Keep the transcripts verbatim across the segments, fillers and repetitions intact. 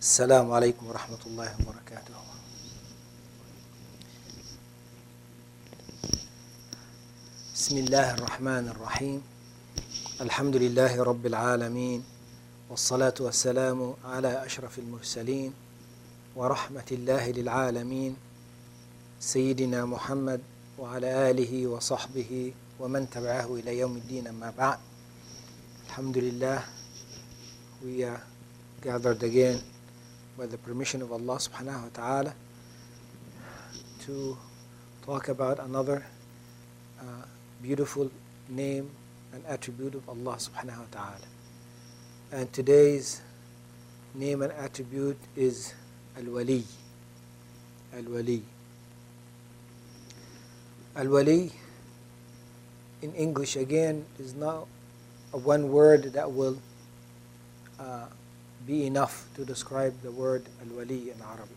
السلام عليكم ورحمة الله وبركاته. بسم الله الرحمن الرحيم. الحمد لله رب العالمين، والصلاة والسلام على أشرف المرسلين ورحمة الله للعالمين سيدنا محمد وعلى آله وصحبه ومن تبعه إلى يوم الدين. أما بعد, Alhamdulillah, we are gathered again by the permission of Allah subhanahu wa ta'ala to talk about another uh, beautiful name and attribute of Allah subhanahu wa ta'ala. And today's name and attribute is Al-Wali. Al-Wali. Al-Wali in English again is not a one word that will uh, be enough to describe the word Al-Wali in Arabic.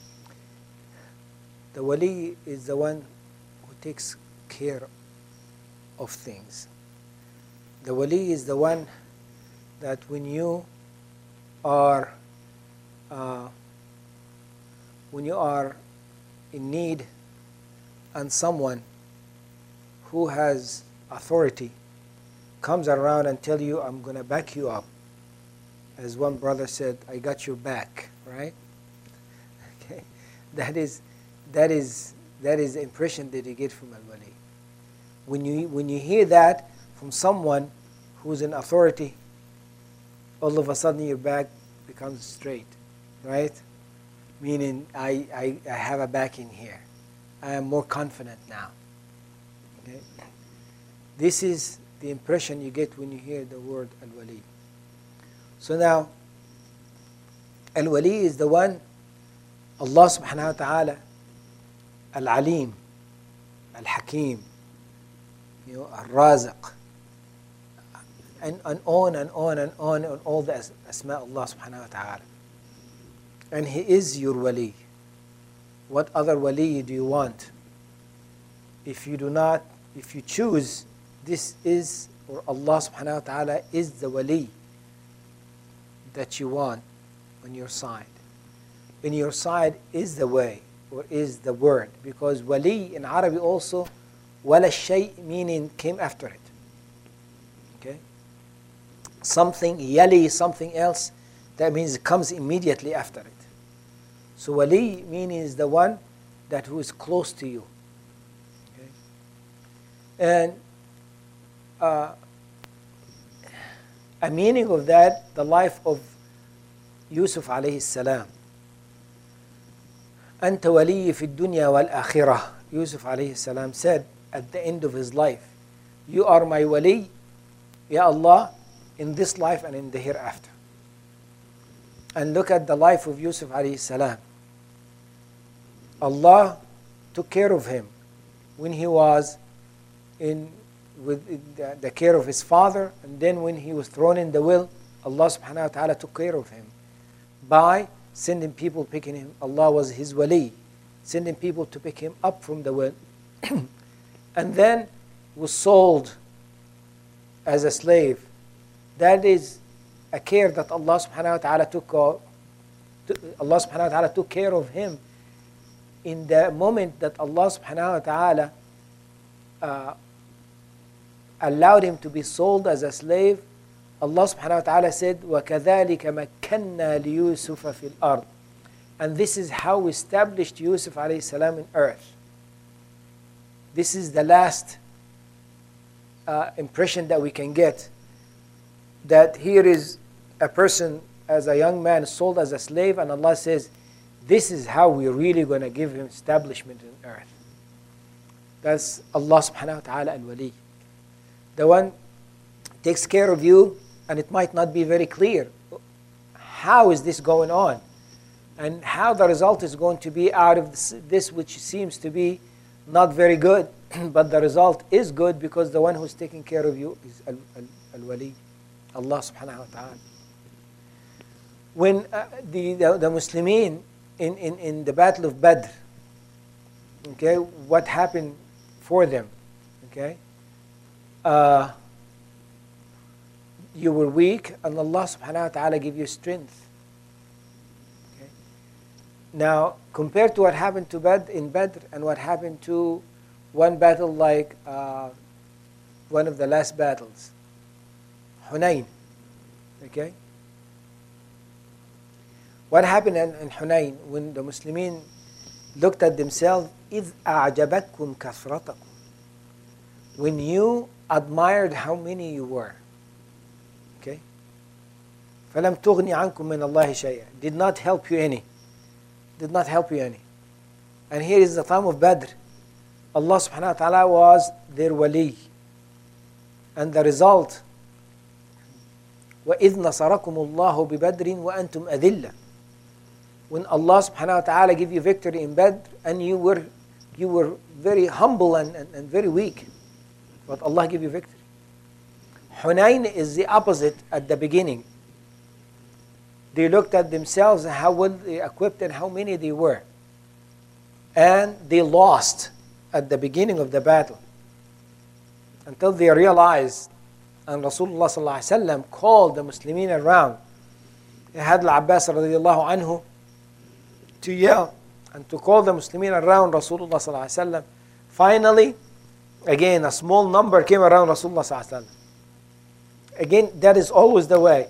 The Wali is the one who takes care of things. The Wali is the one that when you are uh, when you are in need and someone who has authority comes around and tell you, I'm going to back you up. As one brother said, I got your back, right? Okay. That is, that is, that is the impression that you get from Al-Wali. When you, when you hear that from someone who's in authority, all of a sudden your back becomes straight, right? Meaning, I, I, I have a backing here. I am more confident now. Okay? This is the impression you get when you hear the word Al-Wali. So now, Al-Wali is the one, Allah subhanahu wa ta'ala, Al-Alim, Al-Hakim, you know, Al-Raziq, and, and on and on and on and all the as- asma Allah subhanahu wa ta'ala. And He is your Wali. What other Wali do you want? If you do not, if you choose, this is, or Allah subhanahu wa ta'ala is the Wali that you want on your side. In your side is the way, or is the word, because Wali in Arabic also, wala shay, meaning came after it. Okay? Something, yali, something else, that means it comes immediately after it. So Wali means the one that who is close to you. Okay? And uh, a meaning of that, the life of Yusuf alayhi salam. أنت ولي في الدنيا والآخرة. Yusuf alayhi salam said at the end of his life, you are my wali, Ya Allah, in this life and in the hereafter. And look at the life of Yusuf alayhi salam. Allah took care of him when he was in with the, the care of his father, and then when he was thrown in the well, Allah subhanahu wa ta'ala took care of him by sending people picking him. Allah was his wali, sending people to pick him up from the well, and then was sold as a slave. That is a care that Allah subhanahu wa ta'ala took uh, Allah subhanahu wa ta'ala took care of him in the moment that Allah subhanahu wa ta'ala uh, allowed him to be sold as a slave. Allah subhanahu wa ta'ala said, وَكَذَلِكَ مَكَّنَّا لِيُوسُفَ فِي الْأَرْضِ. And this is how we established Yusuf alayhi salam in earth. This is the last uh, impression that we can get, that here is a person as a young man sold as a slave, and Allah says, this is how we're really going to give him establishment in earth. That's Allah subhanahu wa ta'ala al-Wali. The one takes care of you, and it might not be very clear. How is this going on? And how the result is going to be out of this, this which seems to be not very good, but the result is good because the one who's taking care of you is al, al, al-Wali, Allah subhanahu wa ta'ala. When uh, the, the, the Muslimin in, in, in the Battle of Badr, okay, what happened for them? Okay, uh, you were weak, and Allah subhanahu wa ta'ala gave you strength. Now, compared to what happened to Badr in Badr and what happened to one battle like uh, one of the last battles, Hunayn. Okay? What happened in, in Hunayn when the Muslims looked at themselves? إِذْ أَعْجَبَتْكُمْ كَثْرَتَكُمْ. When you admired how many you were. Okay? فَلَمْ تُغْنِ عَنْكُمْ مِنَ اللَّهِ شَيْئًا. Did not help you any. Did not help you any. And here is the time of Badr. Allah subhanahu wa ta'ala was their wali. And the result, وَإِذْ نَصَرَكُمُ اللَّهُ بِبَدْرٍ وَأَنْتُمْ أَذِلَّةٌ. When Allah subhanahu wa ta'ala give you victory in Badr and you were you were very humble and, and, and very weak, but Allah give you victory. Hunayn is the opposite at the beginning. They looked at themselves and how well they equipped and how many they were. And they lost at the beginning of the battle. Until they realized, and Rasulullah sallallahu alaihi wasallam called the Muslimin around. He had Al-Abbas radiallahu anhu to yell and to call the Muslimin around Rasulullah sallallahu alaihi wasallam. Finally, again, a small number came around Rasulullah sallallahu alaihi wasallam. Again, that is always the way.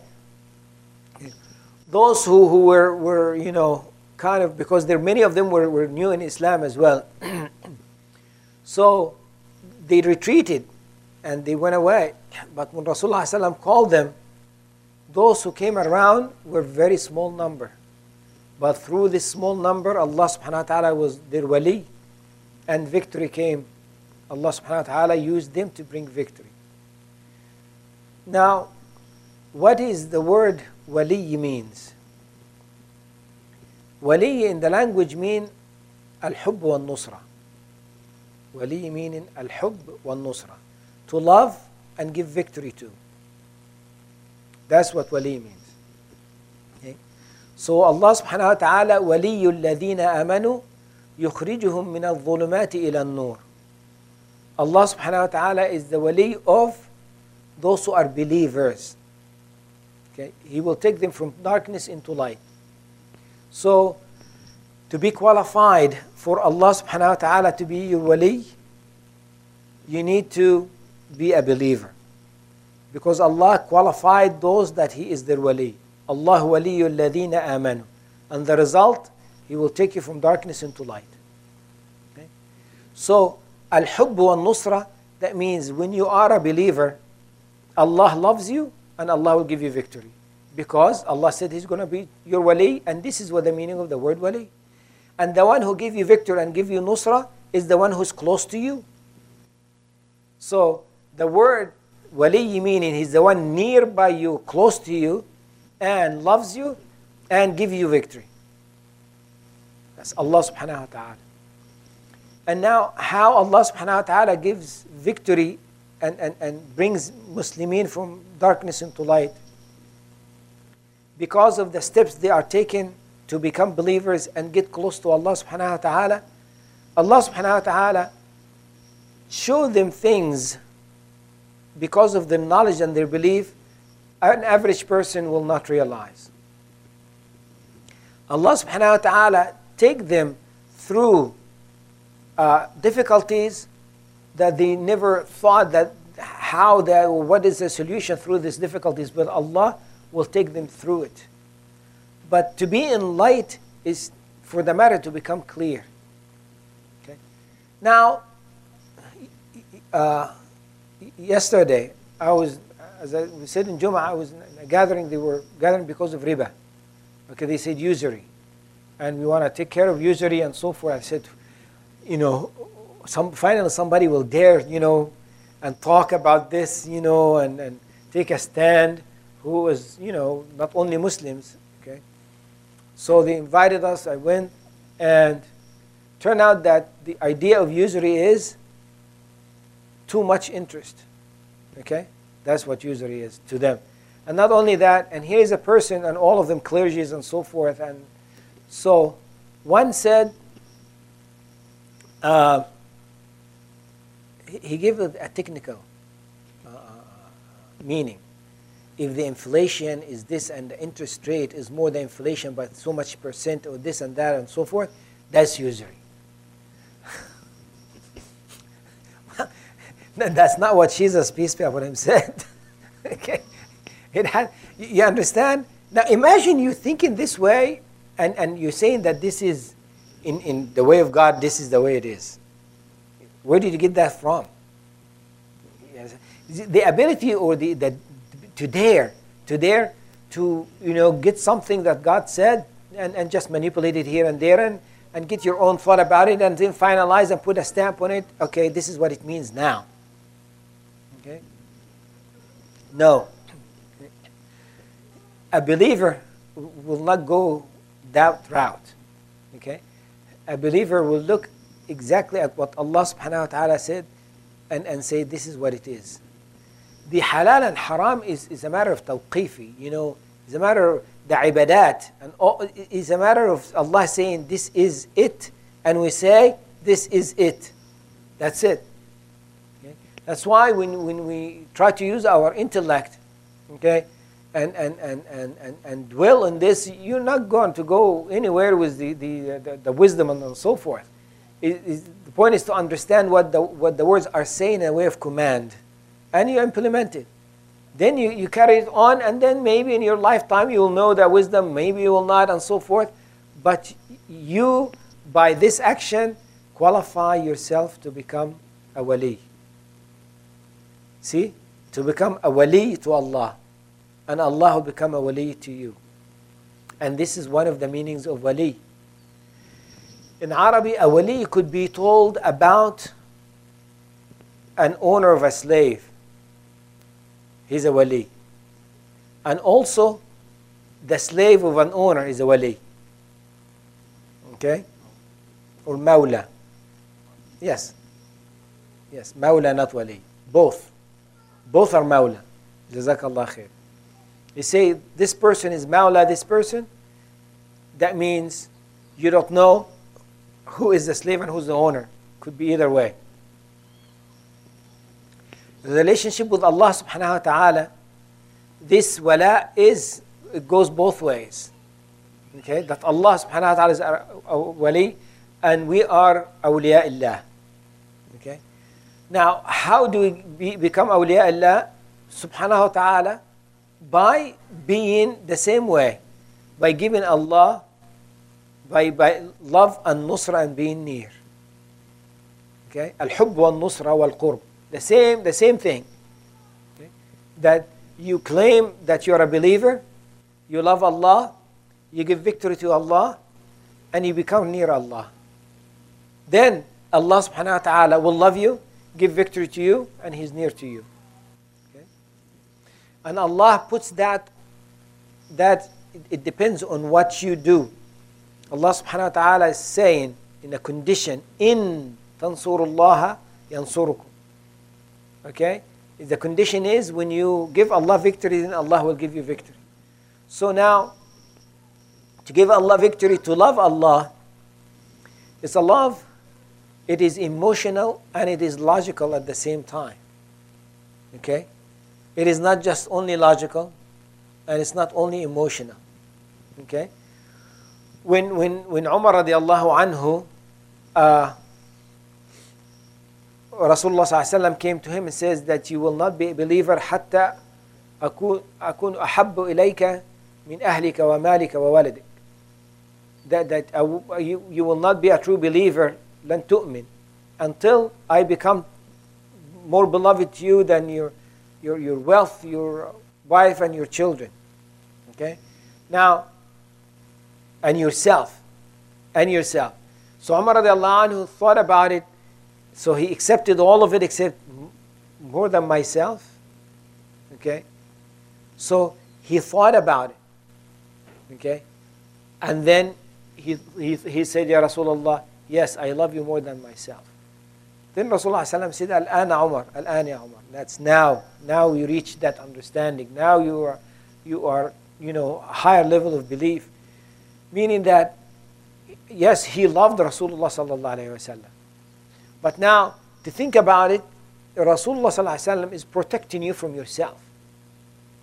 Those who, who were, were, you know, kind of, because there many of them were, were new in Islam as well. So they retreated and they went away. But when Rasulullah sallallahu alaihi wasallam called them, those who came around were very small number. But through this small number, Allah subhanahu wa ta'ala was their wali, and victory came. Allah subhanahu wa ta'ala used them to bring victory. Now, what is the word wali means? Wali in the language mean al-hubb wal-nusra. Wali meaning al-hubb wal-nusra. To love and give victory to. That's what wali means. Okay? So Allah subhanahu wa ta'ala وَلِيُّ الَّذِينَ آمَنُوا يُخْرِجُهُم مِّنَ الظُّلُمَاتِ إِلَى النُّورِ. Allah subhanahu wa ta'ala is the wali of those who are believers. Okay? He will take them from darkness into light. So, to be qualified for Allah subhanahu wa ta'ala to be your wali, you need to be a believer. Because Allah qualified those that He is their wali. Allah waliyul ladina amanu. And the result, He will take you from darkness into light. Okay? So, al-hubb wal-nusra, that means when you are a believer, Allah loves you and Allah will give you victory. Because Allah said He's going to be your wali, and this is what the meaning of the word wali. And the one who gives you victory and give you nusra is the one who's close to you. So, the word wali meaning He's the one nearby you, close to you, and loves you, and give you victory. That's Allah subhanahu wa ta'ala. And now, how Allah subhanahu wa ta'ala gives victory and, and, and brings Muslimin from darkness into light? Because of the steps they are taking to become believers and get close to Allah subhanahu wa ta'ala, Allah subhanahu wa ta'ala show them things because of their knowledge and their belief an average person will not realize. Allah subhanahu wa ta'ala take them through uh, difficulties that they never thought that how that, what is the solution through these difficulties, but Allah will take them through it. But to be in light is for the matter to become clear. Okay? Now, uh, yesterday, I was, as I said in Jum'ah, I was in a gathering, they were gathering because of riba. Okay, they said usury. And we want to take care of usury and so forth. I said, you know, some, finally somebody will dare, you know, and talk about this, you know, and, and take a stand, who was, you know, not only Muslims, okay. So they invited us, I went, and turned out that the idea of usury is too much interest, okay. That's what usury is to them. And not only that, and here is a person, and all of them clergies and so forth, and so one said, uh, he, he gave it a technical uh, meaning. if the inflation is this and the interest rate is more than inflation by so much percent or this and that and so forth, that's usury. That's not what Jesus, peace be upon him, said. Okay, it had, you understand? Now imagine you thinking this way, and, and you're saying that this is, in, in the way of God, this is the way it is. Where did you get that from? The ability or the, the to dare, to dare to, you know, get something that God said and, and just manipulate it here and there and, and get your own thought about it and then finalize and put a stamp on it. Okay, this is what it means now. Okay? No. A believer will not go that route. Okay? A believer will look exactly at what Allah subhanahu wa ta'ala said and, and say this is what it is. The halal and haram is, is a matter of tawqifi, you know, it's a matter of the ibadat, and all, it's a matter of Allah saying this is it, and we say this is it. That's it. Okay? That's why when, when we try to use our intellect, okay, and, and, and, and, and, and dwell on this, you're not going to go anywhere with the, the, the, the wisdom and so forth. It, it, the point is to understand what the, what the words are saying in a way of command. And you implement it. Then you, you carry it on, and then maybe in your lifetime you will know that wisdom, maybe you will not, and so forth. But you, by this action, qualify yourself to become a wali. See? To become a wali to Allah. And Allah will become a wali to you. And this is one of the meanings of wali. In Arabic, a wali could be told about an owner of a slave. He's a wali. And also, the slave of an owner is a wali. Okay? Or mawla. Yes. Yes, mawla, not wali. Both. Both are mawla. Jazakallah khair. You say, this person is mawla, this person. That means you don't know who is the slave and who's the owner. Could be either way. The relationship with Allah subhanahu wa ta'ala, this wala is, it goes both ways. Okay, that Allah subhanahu wa ta'ala is our, our wali and we are awliya illah. Okay, now how do we be, become awliya illah subhanahu wa ta'ala? By being the same way, by giving Allah, by, by love and nusra and being near. Okay, al-hubb wal-nusra wal-qurb. The same, the same thing. Okay? That you claim that you're a believer, you love Allah, you give victory to Allah, and you become near Allah. Then Allah subhanahu wa ta'ala will love you, give victory to you, and He's near to you. Okay? And Allah puts that, that it, it depends on what you do. Allah subhanahu wa ta'ala is saying in a condition, in tansurullaha yansurukum. Okay? The condition is when you give Allah victory, then Allah will give you victory. So now, to give Allah victory, to love Allah, it's a love, it is emotional and it is logical at the same time. Okay? It is not just only logical and it's not only emotional. Okay? When, when, when Umar radiallahu anhu, uh, Rasulullah sallallahu alaihi wasallam came to him and says that you will not be a believer حتى أكون أكون أحب إليك من أهلك ومالك وولدك. That that uh, you you will not be a true believer لن تؤمن until I become more beloved to you than your your your wealth, your wife, and your children. Okay, now and yourself, and yourself. So Umar radiallahu anhu thought about it. So he accepted all of it except more than myself. Okay? So he thought about it. Okay? And then he, he, he said, Ya Rasulullah, yes, I love you more than myself. Then Rasulullah said, Al-ana Umar, Al-ana ya Umar. That's now. Now you reach that understanding. Now you are, you are, you know, a higher level of belief. Meaning that, yes, he loved Rasulullah sallallahu alayhi wa sallam. But now, to think about it, Rasulullah sallallahu alaihi wasallam is protecting you from yourself.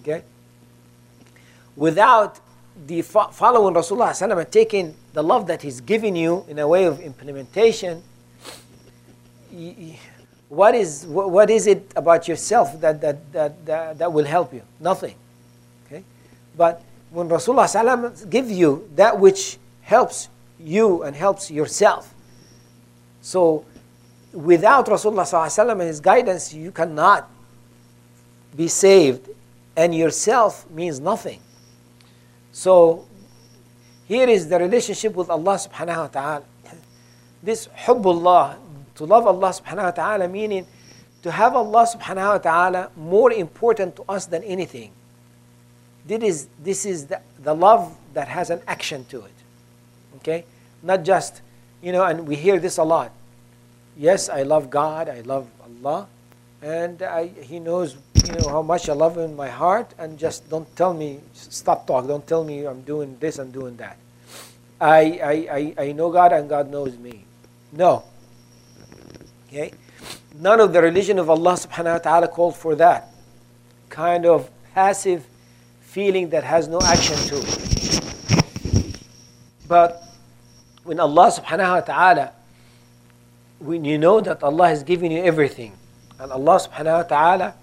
Okay? Without the fo- following Rasulullah sallallahu and taking the love that he's given you in a way of implementation, y- y- what is wh- what is it about yourself that that, that, that, that will help you? Nothing. Okay? But when Rasulullah sallallahu gives you that which helps you and helps yourself, so without Rasulullah sallallahu and his guidance, you cannot be saved, and yourself means nothing. So here is the relationship with Allah subhanahu wa ta'ala. This hubbullah, to love Allah subhanahu wa ta'ala, meaning to have Allah subhanahu wa ta'ala more important to us than anything. This is, this is the, the love that has an action to it. Okay? Not just, you know, and we hear this a lot. Yes, I love God, I love Allah, and I, He knows, you know, how much I love Him in my heart, and just don't tell me, stop talk, don't tell me I'm doing this and doing that. I, I, I, I know God and God knows me. No. Okay? None of the religion of Allah subhanahu wa ta'ala called for that kind of passive feeling that has no action to it. But when Allah subhanahu wa ta'ala, when you know that Allah has given you everything, and Allah subhanahu wa ta'ala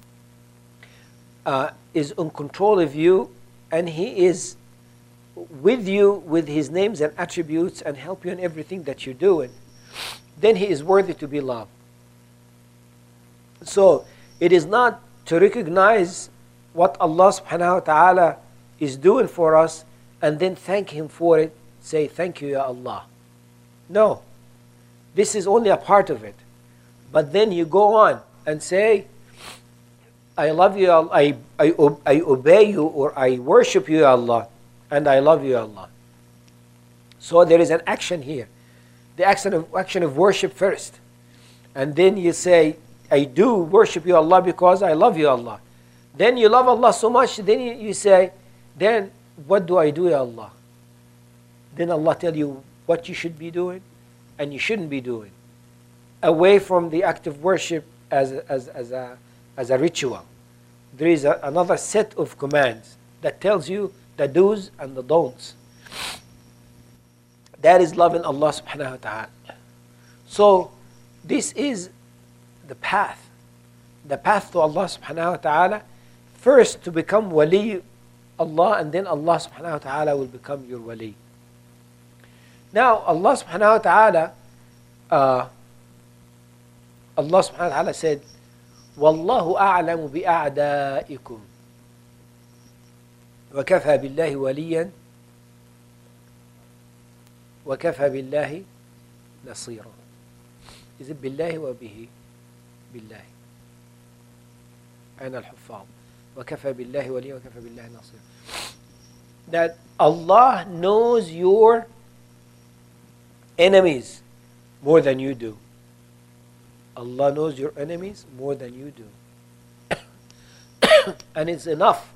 uh, is in control of you, and He is with you with His names and attributes and help you in everything that you're doing, then He is worthy to be loved. So it is not to recognize what Allah subhanahu wa ta'ala is doing for us and then thank Him for it, say thank you ya Allah. No. This is only a part of it. But then you go on and say, I love you, I, I, I obey you, or I worship you, Allah, and I love you, Allah. So there is an action here. The action of, action of worship first. And then you say, I do worship you, Allah, because I love you, Allah. Then you love Allah so much, then you, you say, then what do I do, ya Allah? Then Allah tell you what you should be doing and you shouldn't be doing, away from the act of worship as, as, as, a, as a ritual. There is a, another set of commands that tells you the do's and the don'ts. That is loving Allah subhanahu wa ta'ala. So this is the path. The path to Allah subhanahu wa ta'ala. First to become wali Allah, and then Allah subhanahu wa ta'ala will become your wali. Now Allah subhanahu wa ta'ala, uh, Allah subhanahu wa ta'ala said, وَاللَّهُ أَعْلَمُ بِأَعْدَائِكُمْ وَكَفَى بِاللَّهِ وَلِيًّا وَكَفَى بِاللَّهِ نَصِيرًا. Is it بالله وبه؟ بالله. أين الحفاظ؟ وَكَفَى بِاللَّهِ وَلِيًّا وَكَفَى بِاللَّهِ نَصِيرًا. That Allah knows your enemies more than you do. Allah knows your enemies more than you do. And it's enough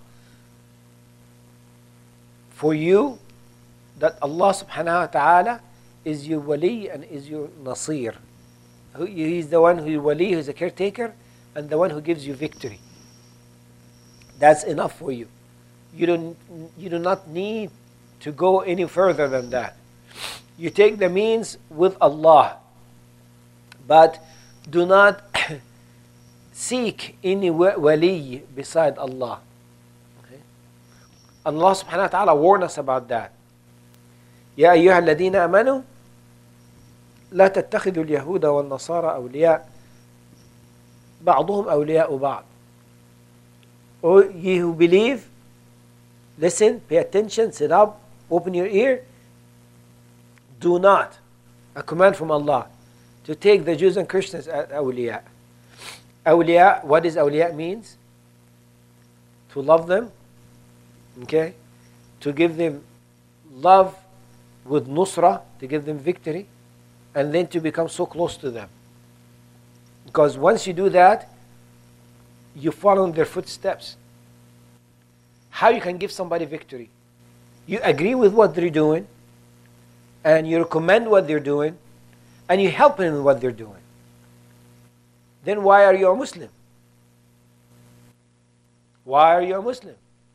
for you that Allah subhanahu wa ta'ala is your wali and is your nasir. He is the one who is wali, who is a caretaker, and the one who gives you victory. That's enough for you. You don't, you do not need to go any further than that. You take the means with Allah, but do not seek any wali beside Allah. Okay? Allah subhanahu wa ta'ala warned us about that. يا أيها الذين آمنوا لا تتخذوا اليهود والنصارى أولياء بعضهم أولياء بعض. O ye who believe, listen, pay attention, sit up, open your ear. Do not, a command from Allah, to take the Jews and Christians as awliya. Awliya, what does awliya means? To love them, okay? To give them love with nusra, to give them victory, and then to become so close to them. Because once you do that, you follow in their footsteps. How you can give somebody victory? You agree with what they're doing, and you recommend what they're doing, and you help them in what they're doing. Then why are you a Muslim? Why are you a Muslim?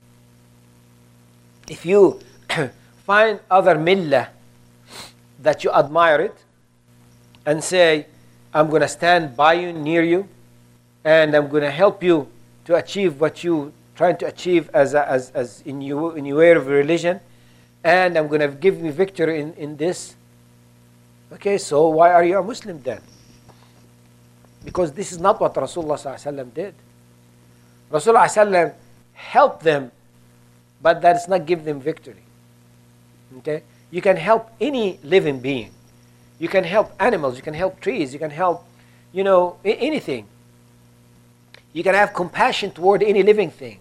If you find other millah that you admire it and say, I'm going to stand by you, near you, and I'm going to help you to achieve what you're trying to achieve as, a, as, as in, you, in your way of religion, and I'm going to give you victory in, in this. Okay, so why are you a Muslim then? Because this is not what Rasulullah sallallahu alaihi wasallam did. Rasulullah sallallahu alaihi wasallam helped them, but that does not give them victory. Okay? You can help any living being. You can help animals, you can help trees, you can help, you know, anything. You can have compassion toward any living thing.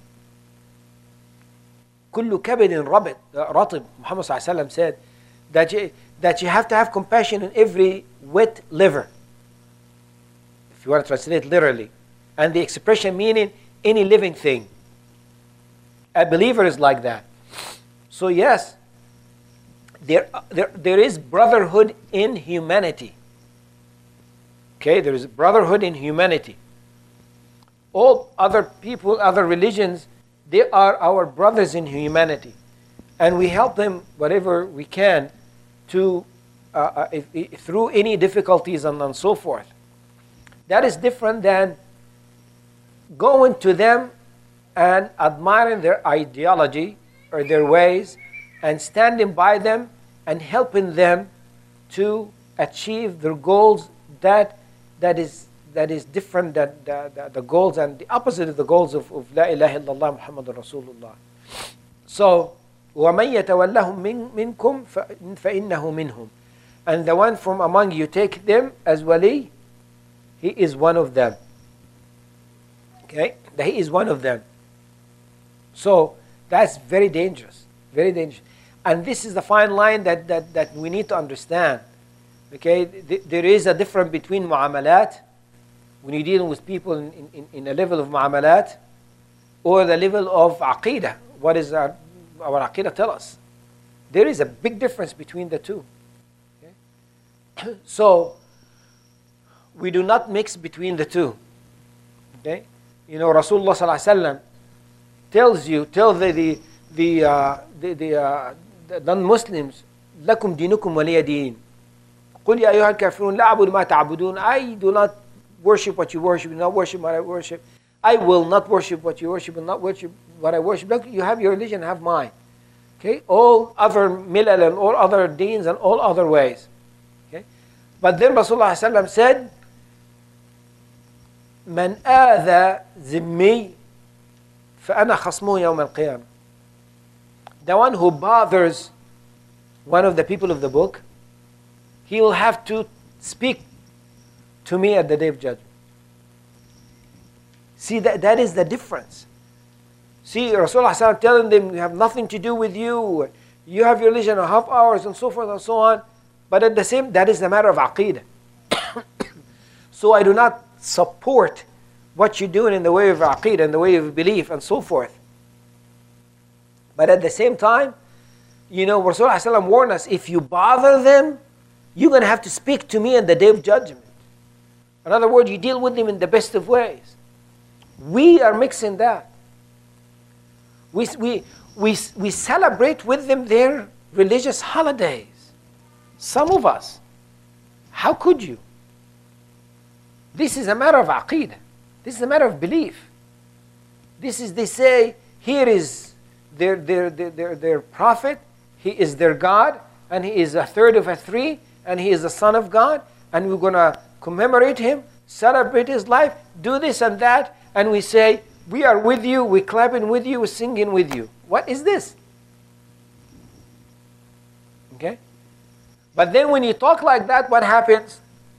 كل كبد رطب, رطب, Muhammad sallallahu alaihi wasallam said that you, that you have to have compassion on every wet liver. If you want to translate literally. And the expression meaning any living thing. A believer is like that. So yes, there, there, there is brotherhood in humanity. Okay, there is brotherhood in humanity. All other people, other religions, they are our brothers in humanity. And we help them whatever we can to, uh, uh, if, if, through any difficulties and, and so forth. That is different than going to them and admiring their ideology or their ways and standing by them and helping them to achieve their goals that, that is that is different than the, the, the goals and the opposite of the goals of, of La ilaha illallah Muhammadur Rasulullah. So, وَمَنْ يَتَوَلَّهُمْ مِنْ مِنْكُمْ فَإِنَّهُ مِنْهُمْ. And the one from among you, take them as wali, he is one of them. Okay? He is one of them. So, that's very dangerous. Very dangerous. And this is the fine line that, that, that we need to understand. Okay? There is a difference between mu'amalat, when you're dealing with people in, in, in a level of mu'amalat, or the level of aqidah. What does our, our aqidah tell us? There is a big difference between the two. Okay? So, we do not mix between the two. Okay? You know, Rasulullah sallallahu alaihi wasallam tells you, tell the the the uh, the, the, uh, the non-Muslims, لَكُمْ دِينُكُمْ وَلِيَ دِينٌ قُلْ يَا أَيُّهَا الْكَافِرُونَ لَا أَعْبُدُ مَا تَعْبُدُونَ. I do not worship what you worship, do not worship what I worship. I will not worship what you worship, will not worship what I worship. Look, you have your religion, have mine. Okay? All other milal and all other deens and all other ways. Okay? But then Rasulullah sallallahu alaihi wasallam said, من آذى ذمي فأنا خصمه يوم القيامة. The one who bothers one of the people of the book, he will have to speak to me at the day of judgment. See, that, that is the difference. See, Rasulullah telling them, you have nothing to do with you. You have your religion a half hours and so forth and so on. But at the same, that is a matter of aqeedah. So I do not support what you're doing in the way of aqeedah, in the way of belief and so forth. But at the same time, you know, Rasulullah warned us, if you bother them, you're going to have to speak to me on the day of judgment. In other words, you deal with them in the best of ways. We are mixing that. We, we, we, we celebrate with them their religious holidays. Some of us. How could you? This is a matter of aqeedah. This is a matter of belief. This is, they say, here is their, their, their, their, their prophet, he is their God, and he is a third of a three, and he is the son of God, and we're going to commemorate him, celebrate his life, do this and that, and we say, we are with you, we're clapping with you, we're singing with you. What is this? Okay? But then when you talk like that, what happens?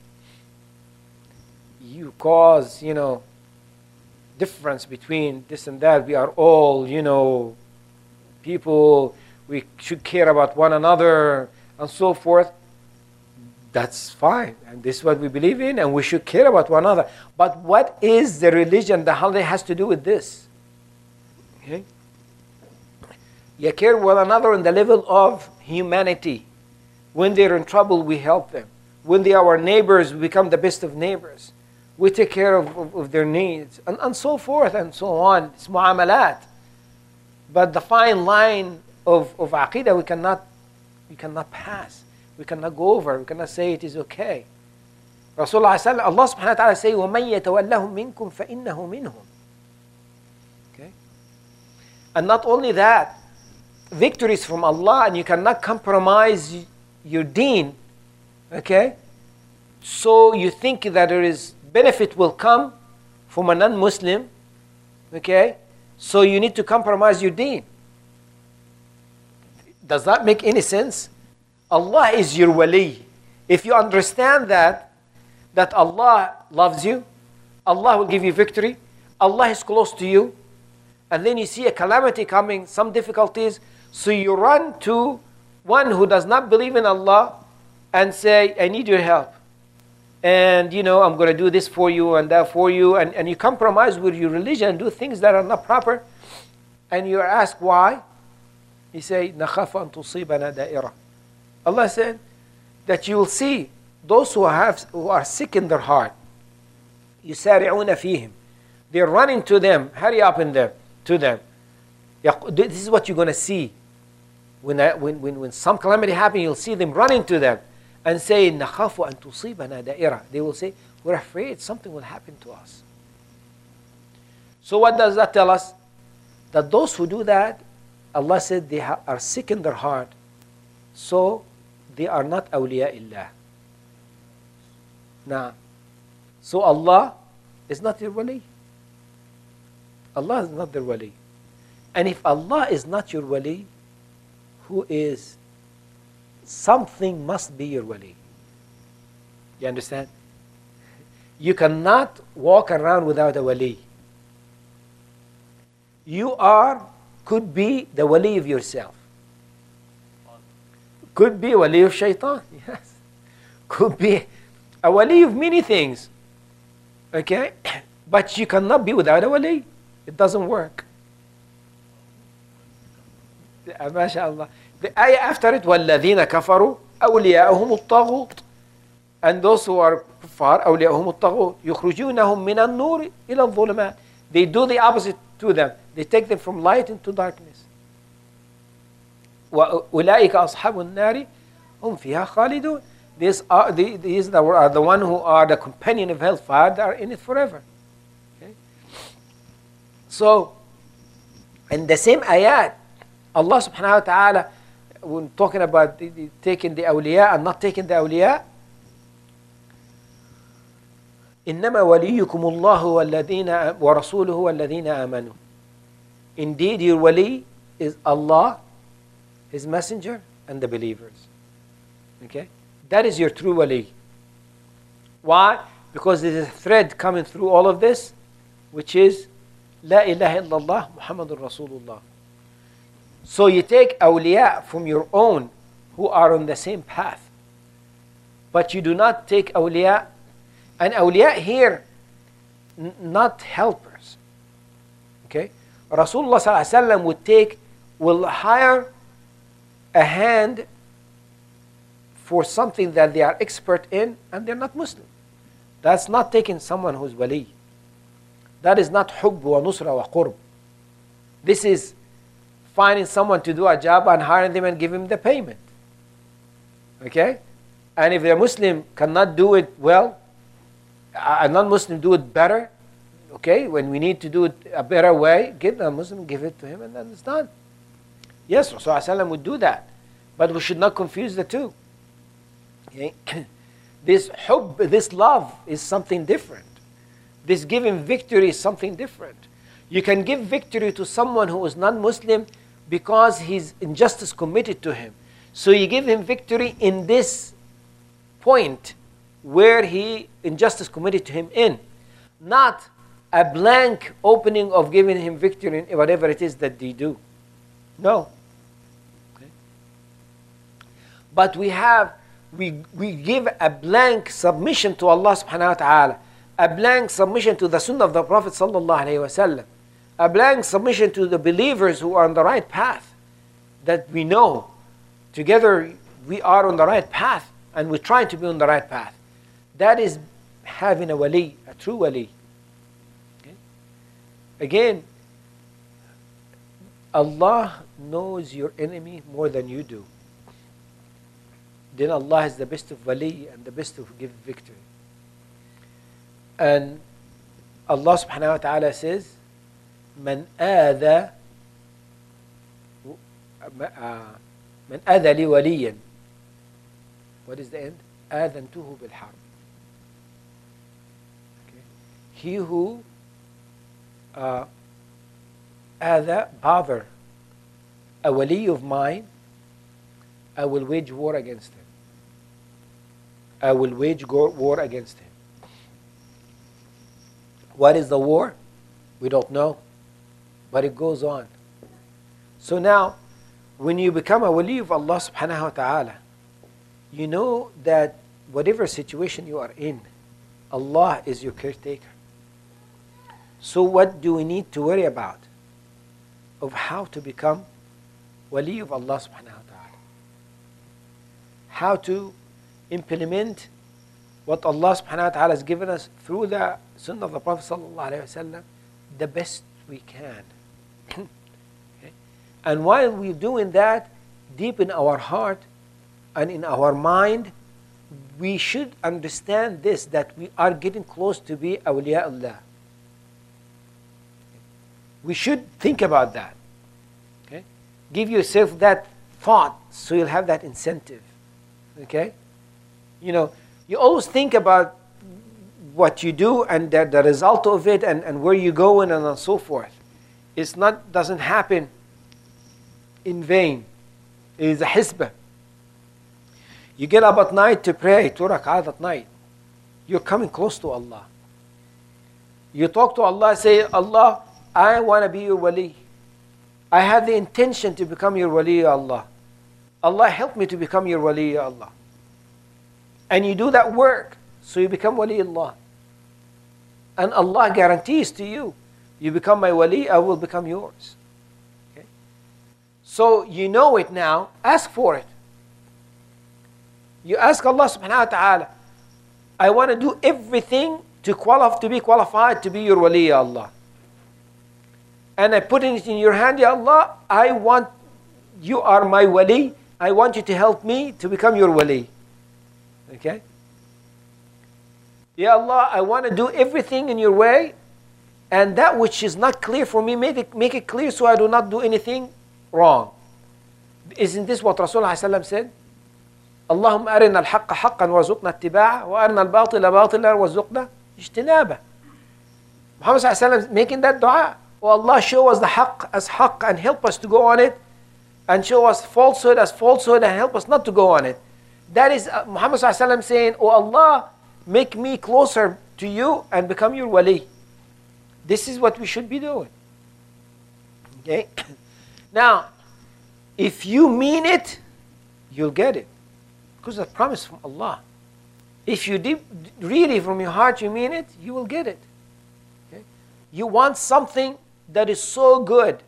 You cause, you know, difference between this and that. We are all, you know, people, we should care about one another and so forth. That's fine, and this is what we believe in, and we should care about one another. But what is the religion, the holiday has to do with this? Okay? You care one another on the level of humanity. When they're in trouble, we help them. When they are our neighbors, we become the best of neighbors. We take care of, of, of their needs, and, and so forth and so on. It's mu'amalat. But the fine line of, of aqidah we cannot, we cannot pass. We cannot go over. We cannot say it is okay. Rasulullah sallallahu Allah subhanahu wa ta'ala say, وَمَنْ يَتَوَلَّهُمْ مِنْكُمْ فَإِنَّهُ مِنْهُمْ. Okay? And not only that, victory is from Allah, and you cannot compromise your deen. Okay? So you think that there is benefit will come from a non-Muslim. Okay? So you need to compromise your deen. Does that make any sense? Allah is your wali. If you understand that, that Allah loves you, Allah will give you victory, Allah is close to you, and then you see a calamity coming, some difficulties, so you run to one who does not believe in Allah and say, I need your help. And, you know, I'm going to do this for you and that for you. And, and you compromise with your religion and do things that are not proper. And you are asked why. You say, نَخَافَ أَن تُصِيبَنَا دَائِرَةً. Allah said that you will see those who, have, who are sick in their heart. يُسَارِعُونَ فِيهِمْ. They're running to them. Hurry up in them, to them. This is what you're going to see. When, when, when, when some calamity happens, you'll see them running to them and say, نَخَافُ أَن تُصِيبَنَا دَائِرَةً. They will say, we're afraid something will happen to us. So what does that tell us? That those who do that, Allah said they are sick in their heart. So they are not awliya illah. Now, so Allah is not your wali. Allah is not their wali. And if Allah is not your wali, who is? Something must be your wali. You understand? You cannot walk around without a wali. You are, could be the wali of yourself. Could be a wali of shaitan, yes. Could be a wali of many things. Okay? But you cannot be without a wali. It doesn't work. MashaAllah. The ayah after it, وَالَّذِينَ كَفَرُوا أَوْلِيَاءُهُمُ الطَّاغُوتُ. And those who are kuffar, أَوْلِيَاءُهُمُ الطَّاغُوتُ يُخْرُجُونَهُم مِّنَ النُّورِ إِلَى الظُّلُمَاتِ. They do the opposite to them. They take them from light into darkness. وَأُولَٰئِكَ أَصْحَابُ النَّارِ هُمْ فِيهَا خَالِدُونَ. These are the, these are the one who are the companion of hellfire. They are in it forever. Okay? So, in the same ayat, Allah subhanahu wa ta'ala, when talking about the, the, taking the awliya and not taking the awliya, إِنَّمَا وَلِيُّكُمُ اللَّهُ وَالَّذِينَ وَرَسُولُهُ وَالَّذِينَ آمَنُوا. Indeed, your wali is Allah, His messenger, and the believers. Okay? That is your true wali. Why? Because there is a thread coming through all of this, which is La ilaha illallah Muhammadur Rasulullah. So you take awliya from your own who are on the same path. But you do not take awliya. And awliya here, n- not helpers. Okay? Rasulullah sallallahu alaihi wasallam would take, will hire a hand for something that they are expert in and they're not Muslim. That's not taking someone who's wali. That is not hubb wa nusra wa qurb. This is finding someone to do a job and hiring them and giving them the payment. Okay? And if the Muslim cannot do it well, a non-Muslim do it better, okay? When we need to do it a better way, give the Muslim, give it to him, and then it's done. Yes, Rasulullah would do that. But we should not confuse the two. Okay? This hubb, this love is something different. This giving victory is something different. You can give victory to someone who is non-Muslim because his injustice committed to him. So you give him victory in this point where he injustice committed to him in, not a blank opening of giving him victory in whatever it is that they do. No. Okay. But we have, we, we give a blank submission to Allah subhanahu wa ta'ala, a blank submission to the sunnah of the Prophet sallallahu alayhi wa sallam, a blank submission to the believers who are on the right path, that we know together we are on the right path and we're trying to be on the right path. That is having a wali, a true wali. Okay? Again, Allah knows your enemy more than you do. Then Allah is the best of wali and the best of give victory. And Allah subhanahu wa ta'ala says, من آذى من آذى لي وليا. What is the end? آذنته بالحرب. Okay. He who uh, آذى, bother a wali of mine, I will wage war against him. I will wage war against him. What is the war? We don't know, but it goes on. So now, when you become a wali of Allah subhanahu wa ta'ala, you know that whatever situation you are in, Allah is your caretaker. So what do we need to worry about? Of how to become wali of Allah subhanahu wa ta'ala. How to implement what Allah subhanahu wa ta'ala has given us through the sunnah of the Prophet sallallahu alayhi wa sallam the best we can. Okay? And while we're doing that, deep in our heart and in our mind, we should understand this, that we are getting close to be awliya Allah. We should think about that. Okay? Give yourself that thought so you'll have that incentive. Okay? You know, you always think about what you do and the, the result of it and, and where you're going and so forth. It's not, doesn't happen in vain. It is a hisbah. You get up at night to pray, two rak'at at night. You're coming close to Allah. You talk to Allah, say, Allah, I want to be your wali. I have the intention to become your wali, ya Allah. Allah, help me to become your wali, ya Allah. And you do that work, so you become wali Allah. And Allah guarantees to you, you become my wali, I will become yours. Okay? So you know it now, ask for it. You ask Allah subhanahu wa ta'ala, I want to do everything to qualify, to be qualified to be your wali, ya Allah. And I put it in your hand, ya Allah, I want, you are my wali, I want you to help me to become your wali. Okay? Ya Allah, I want to do everything in your way, and that which is not clear for me, make it, make it clear so I do not do anything wrong. Isn't this what Rasulullah said? اللهم أرنا الحق حقا وارزقنا اتباعه وأرنا الباطل باطلا وارزقنا اجتنابه. Muhammad sallallahu alaihi wasallam making that dua. Oh Allah, show us the haqq as haqq and help us to go on it, and show us falsehood as falsehood and help us not to go on it. That is uh, Muhammad sallallahu alaihi wasallam saying, oh Allah, make me closer to you and become your wali. This is what we should be doing. Okay? Now, if you mean it, you'll get it. Because it's a promise from Allah. If you deep, really from your heart you mean it, you will get it. Okay? You want something that is so good,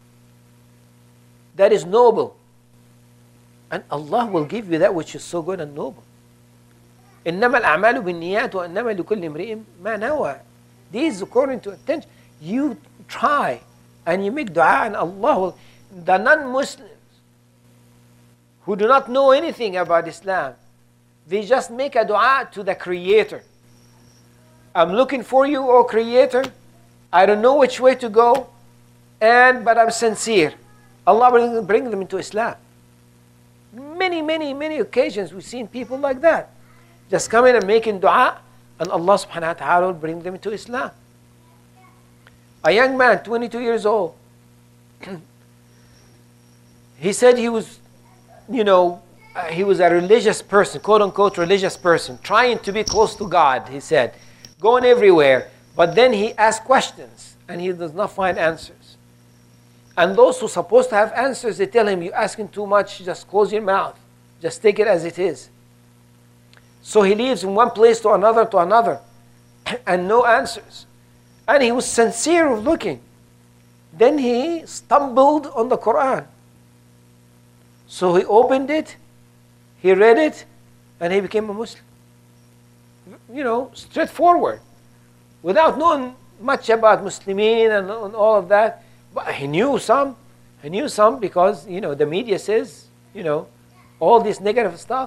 that is noble, and Allah will give you that which is so good and noble. إنما الأعمال بالنيات وإنما لكل امرئ ما نوى. This is according to attention. You try and you make dua, and Allah will. The non-Muslims who do not know anything about Islam, they just make a dua to the Creator. I'm looking for you, O Creator. I don't know which way to go, and but I'm sincere. Allah will bring them into Islam. Many, many, many occasions we've seen people like that. Just coming and making dua, and Allah subhanahu wa ta'ala will bring them into Islam. A young man, twenty-two years old, he said he was, you know, uh, he was a religious person, quote unquote religious person, trying to be close to God, he said, going everywhere. But then he asked questions, and he does not find answers. And those who are supposed to have answers, they tell him, you're asking too much, just close your mouth. Just take it as it is. So he leaves from one place to another to another, and no answers. And he was sincere of looking. Then he stumbled on the Quran. So he opened it, he read it, and he became a Muslim. you know, straightforward, without knowing much about Muslimin and, and all of that. But he knew some. He knew some because, you know, the media says, you know, all this negative stuff.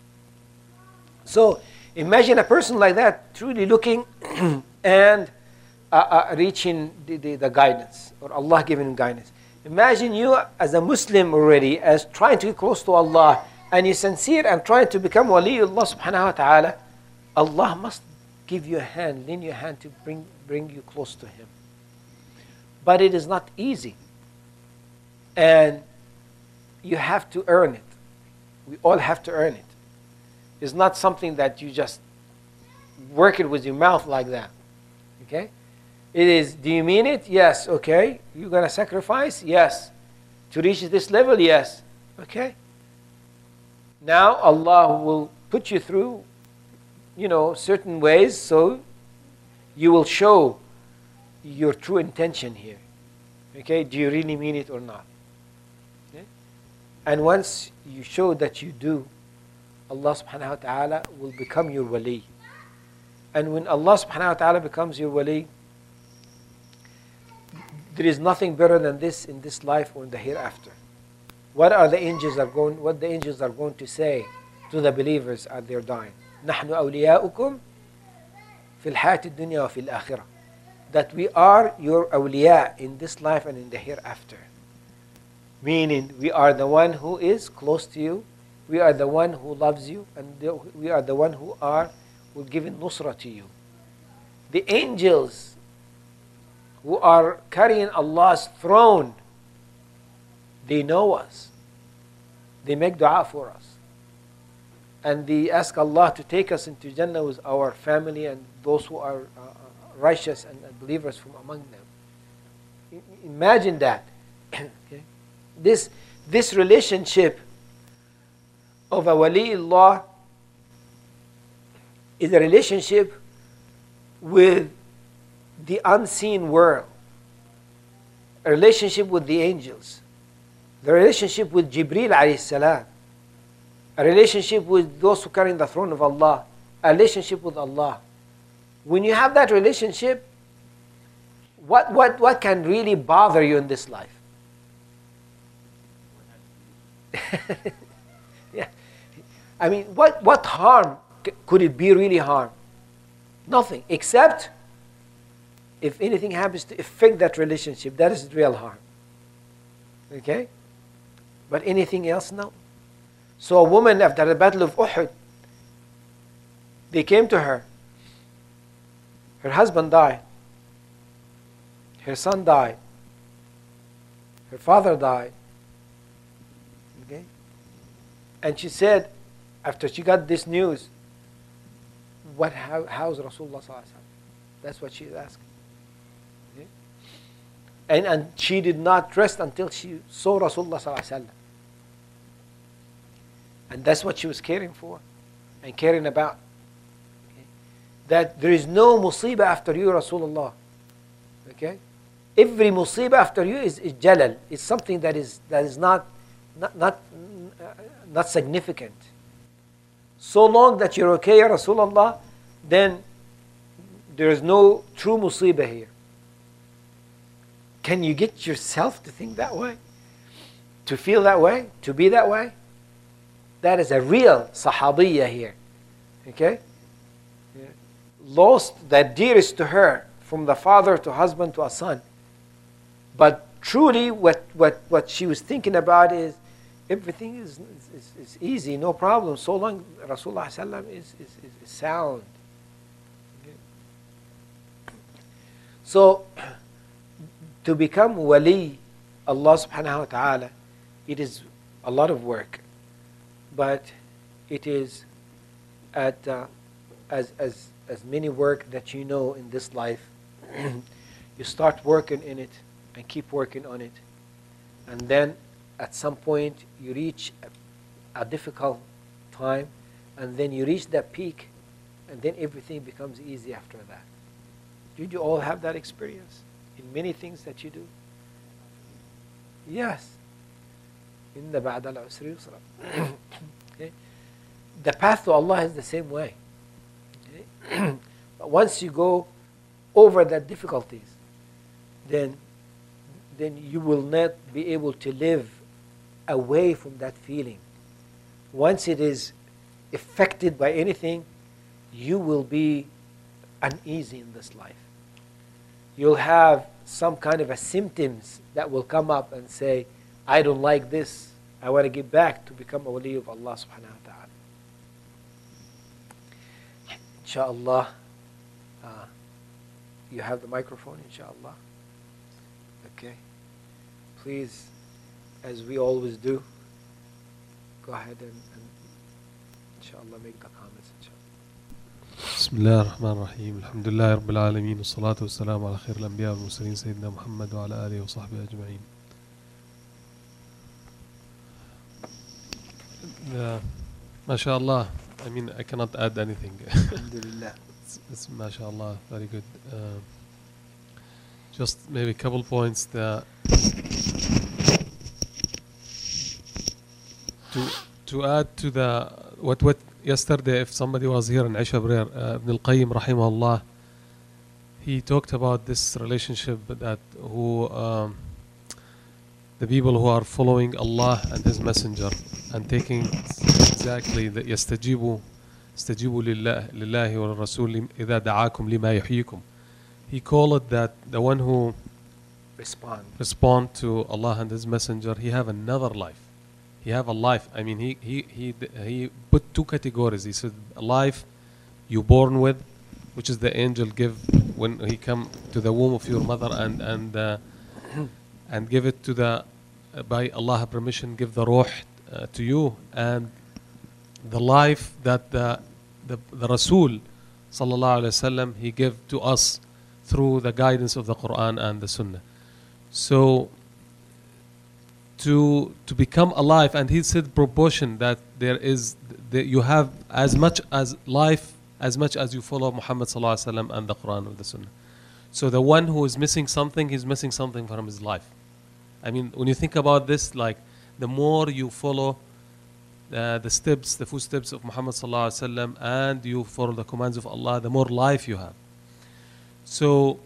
So imagine a person like that truly looking and uh, uh, reaching the, the, the guidance, or Allah giving him guidance. Imagine you as a Muslim already, as trying to get close to Allah, and you're sincere and trying to become waliullah subhanahu wa ta'ala. Allah must give you a hand, lend you a hand to bring, bring you close to Him. But it is not easy. And you have to earn it. We all have to earn it. It's not something that you just work it with your mouth like that. Okay? It is, do you mean it? Yes. Okay. You're going to sacrifice? Yes. To reach this level? Yes. Okay. Now Allah will put you through, you know, certain ways, so you will show your true intention here. Okay? Do you really mean it or not? Okay? And once you show that you do, Allah subhanahu wa ta'ala will become your wali. And when Allah subhanahu wa ta'ala becomes your wali, there is nothing better than this in this life or in the hereafter. What are the angels are going what the angels are going to say to the believers as they're dying? نحن أولياؤكم في الحياة الدنيا وفي الآخرة. That we are your awliya in this life and in the hereafter. Meaning we are the one who is close to you, we are the one who loves you, and the, we are the one who are who giving nusra to you. The angels who are carrying Allah's throne, they know us. They make dua for us. And they ask Allah to take us into Jannah with our family and those who are uh, righteous and, and believers from among them. I, imagine that. Okay? This, this relationship of a waliullah is a relationship with the unseen world, a relationship with the angels, the relationship with Jibreel alayhi salam, a relationship with those who carry the throne of Allah, a relationship with Allah. When you have that relationship, what, what, what can really bother you in this life? Yeah. I mean, what, what harm c- could it be really harm? Nothing, except if anything happens to affect that relationship, that is real harm. Okay? But anything else, no. So a woman after the Battle of Uhud, they came to her. Her husband died. Her son died. Her father died. Okay? And she said, after she got this news, what, how, how's Rasulullah sallallahu alaihi wasallam? That's what she asked. Okay? And, and she did not rest until she saw Rasulullah sallallahu alaihi wasallam. And that's what she was caring for and caring about. Okay? That there is no musibah after you, Rasulullah. Okay? Every musibah after you is, is jalal. It's something that is, that is not, not, not, uh, not significant. So long that you're okay, Ya Rasulullah, then there is no true musibah here. Can you get yourself to think that way? To feel that way? To be that way? That is a real sahabiyya here. Okay? Yeah. Lost that dearest to her, from the father to husband to a son. But truly what, what, what she was thinking about is, everything is, is, is easy, no problem, so long Rasulullah sallam is, is, is sound. Okay. So, to become wali, Allah subhanahu wa ta'ala, it is a lot of work. But it is at uh, as, as, as many work that you know in this life. You start working in it and keep working on it. And then at some point you reach a, a difficult time, and then you reach that peak, and then everything becomes easy after that. Did you all have that experience in many things that you do? Yes. Inna ba'da al-usri yusra. Okay? The path to Allah is the same way. Okay? But once you go over that difficulties, then then you will not be able to live away from that feeling. Once it is affected by anything, you will be uneasy in this life. You'll have some kind of a symptoms that will come up and say, I don't like this. I want to get back to become a wali of Allah subhanahu wa ta'ala. Insha'Allah. Uh, you have the microphone, insha'Allah. Okay. Please, as we always do, go ahead and, and inshallah make the comments, inshallah. بسم الله الرحمن الرحيم الحمد لله رب العالمين والصلاة والسلام على خير الأنبياء والمرسلين سيدنا محمد وعلى آله وصحبه أجمعين. Uh, MashaAllah, I mean, I cannot add anything. Alhamdulillah. it's, it's MashaAllah, very good. Uh, just maybe a couple points that to to add to the what what yesterday, if somebody was here in Isha prayer, uh, Ibn al-Qayyim rahimahullah, he talked about this relationship that who um, the people who are following Allah and His Messenger and taking exactly the يستجيبوا استجيبوا لله لله والرسول إذا دعاكم لما يحييكم. He called it that the one who Respond. respond to Allah and His Messenger, he have another life. He have a life. I mean, he he he he put two categories. He said a life you born with, which is the angel give when he come to the womb of your mother and and uh, and give it to the uh, by Allah permission give the ruh uh, to you, and the life that the the, the Rasul sallallahu alaihi wasallam he give to us through the guidance of the Quran and the Sunnah. So to to become alive, and he said proportion that there is that you have as much as life as much as you follow Muhammad sallallahu alaihi wasallam and the Quran and the Sunnah. So the one who is missing something, he's missing something from his life. I mean, when you think about this, like the more you follow uh, the steps, the footsteps of Muhammad sallallahu alaihi wasallam, and you follow the commands of Allah, the more life you have. So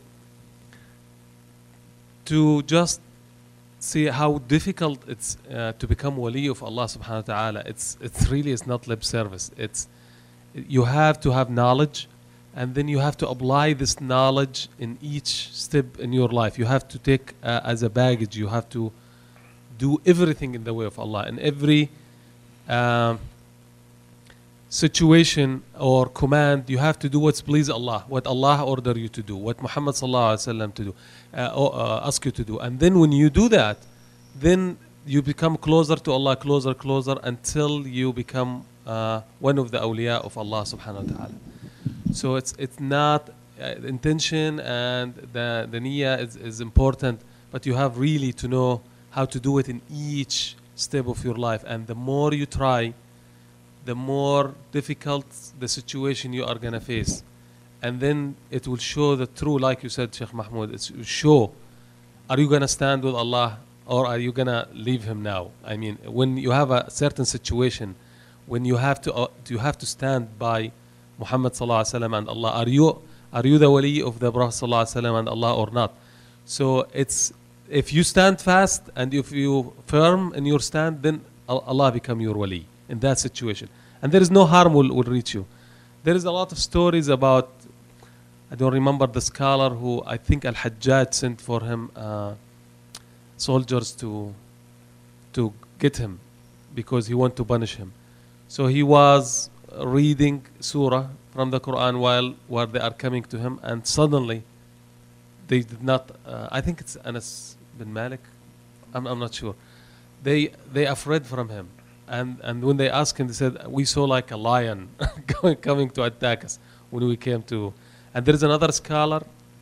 to just see how difficult it's uh, to become wali of Allah subhanahu wa ta'ala, it's it's really is not lip service. It's you have to have knowledge, and then you have to apply this knowledge in each step in your life. You have to take uh, as a baggage. You have to do everything in the way of Allah. In every uh, situation or command, you have to do what's please Allah, what Allah order you to do, what Muhammad sallallahu alaihi wasallam to do, uh, or, uh, ask you to do. And then when you do that, then you become closer to Allah, closer, closer, until you become uh, one of the awliya of Allah subhanahu wa ta'ala. So it's it's not uh, intention and the the niyyah is, is important, but you have really to know how to do it in each step of your life. And the more you try, the more difficult the situation you are going to face. And then it will show the true, like you said, Sheikh Mahmoud, it will show, are you going to stand with Allah or are you going to leave Him now? I mean, when you have a certain situation, when you have to, uh, you have to stand by Muhammad sallallahu alaihi wasallam and Allah, are you, are you the wali of the Prophet sallallahu alaihi wasallam and Allah or not? So it's, if you stand fast and if you firm in your stand, then Allah become your wali in that situation. And there is no harm will, will reach you. There is a lot of stories about, I don't remember the scholar who, I think Al-Hajjaj sent for him uh, soldiers to to get him because he wanted to punish him. So he was reading surah from the Quran while, while they are coming to him, and suddenly they did not, uh, I think it's Anas bin Malik, I'm, I'm not sure. They they afraid from him. And and when they asked him, they said, we saw like a lion going, coming to attack us when we came to. And there is another scholar,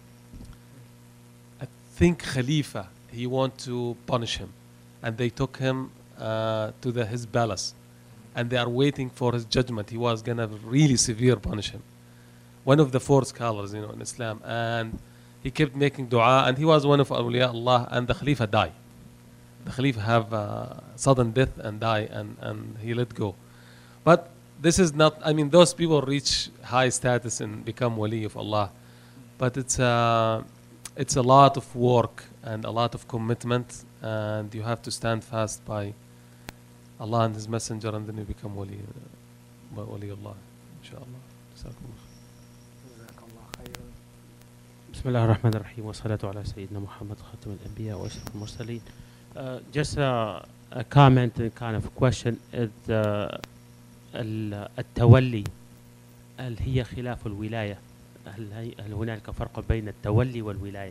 I think Khalifa, he want to punish him. And they took him uh, to the, his palace. And they are waiting for his judgment. He was going to really severe punish him. One of the four scholars, you know, in Islam. And he kept making dua. And he was one of awliya Allah. And the Khalifa died. The Khalifa have uh, sudden death and die, and, and he let go. But this is not, I mean, those people reach high status and become wali of Allah. But it's a, it's a lot of work and a lot of commitment, and you have to stand fast by Allah and His Messenger, and then you become wali, uh, wali Allah, inshallah. Jazakumullah. Jazakallah khairan. بسم الله الرحمن الرحيم والصلاة على سيدنا محمد خاتم الأنبياء وأشرف المرسلين. Uh, just a, a comment and kind of a question. is, uh, ال- التولي هل هي خلاف الولاية؟ هل, هي هل هنالك فرق بين التولي والولاية؟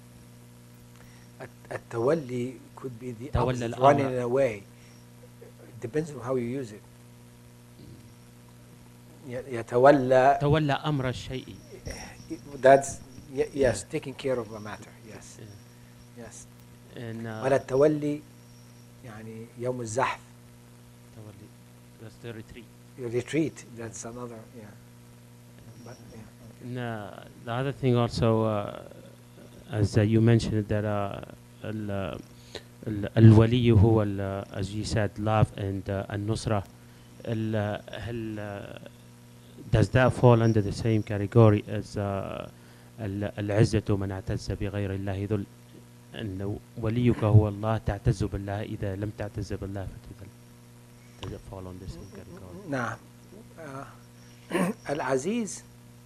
At- التولي could be the تولى opposite, الأمر. running away. It depends on how you use it. ي- يتولى, تولى أمر الشيء. that's y- yes, taking care of a matter. Yes, yes. And, uh, ولا التولي يعني يوم الزحف. تولي. That's the retreat. You retreat. That's another. Yeah. But, yeah. And, uh, the other thing also, uh, as uh, you mentioned, that uh, ال- ال- الولي هو ال- as you said, love and uh, النصرة. ال- هل uh, does that fall under the same category as uh, ال- العزة من اعتز بغير الله ذل؟ أن وليك هو الله، تعتز بالله، إذا لم تعتز بالله فتذل. Does it fall on the same category? نعم. Uh, Al-Aziz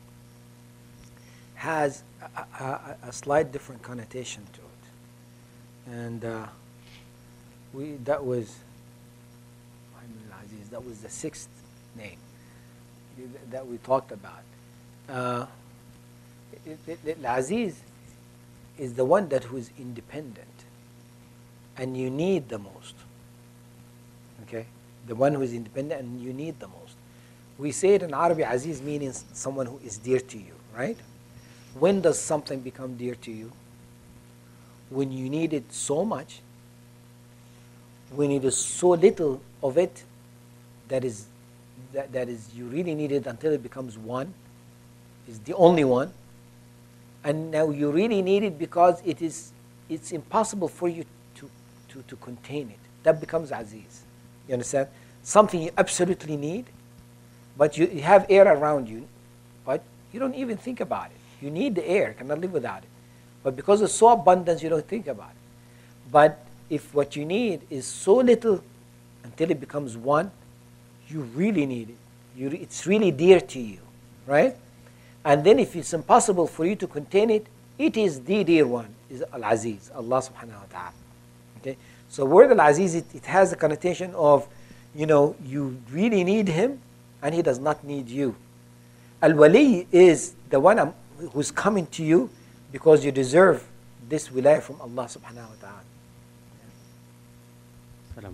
has a, a, a slight different connotation to it. And uh, we that was Al-Aziz, that was the sixth name that we talked about. Uh, it- it- it- Al-Aziz is the one that who is independent and you need the most. Okay? The one who is independent and you need the most. We say it in Arabic, Aziz meaning someone who is dear to you, right? When does something become dear to you? When you need it so much, when it is so little of it that is that, that is you really need it until it becomes one, is the only one, and now you really need it because it is it's impossible for you to, to, to contain it. That becomes Aziz. You understand? Something you absolutely need, but you, you have air around you, but you don't even think about it. You need the air, cannot live without it. But because it's so abundant, you don't think about it. But if what you need is so little until it becomes one, you really need it. You, re- it's really dear to you, right? And then if it's impossible for you to contain it, it is the dear one, is Al-Aziz, Allah subhanahu wa ta'ala. Okay? So word Al-Aziz, it, it has the connotation of, you know, you really need him and he does not need you. Al-Wali is the one am- who's coming to you because you deserve this wilayah from Allah subhanahu wa ta'ala. سلام.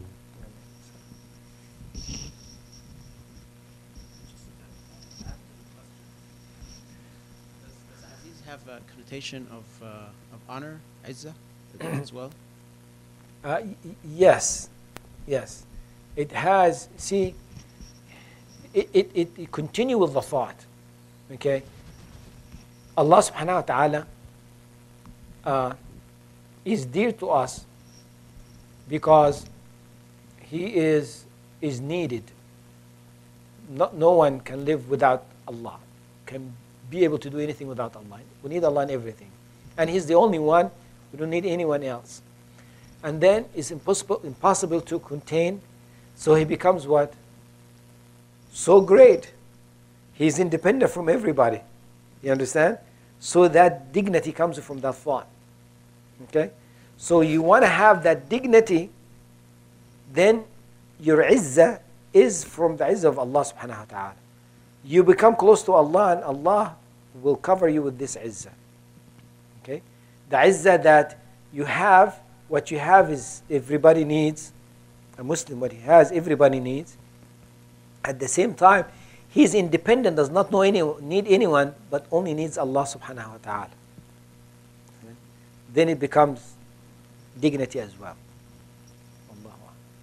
Does Aziz have a connotation of, uh, of honor, izzah, as well? Uh, y- y- yes, yes. It has, see, it, it, it, it continue with the thought, okay? Allah subhanahu wa ta'ala uh, is dear to us because He is, is needed. No, no one can live without Allah, can be able to do anything without Allah. We need Allah in everything. And He's the only one, we don't need anyone else. And then it's impossible, impossible to contain, so He becomes what? So great. He's independent from everybody. You understand? So that dignity comes from that thought. Okay? So you want to have that dignity, then your izzah is from the izzah of Allah subhanahu wa ta'ala. You become close to Allah and Allah will cover you with this izzah. Okay? The izzah that you have, what you have is everybody needs. A Muslim, what he has, everybody needs. At the same time, he is independent, does not know any, need anyone, but only needs Allah subhanahu wa ta'ala. Okay? Then it becomes dignity as well. Allahu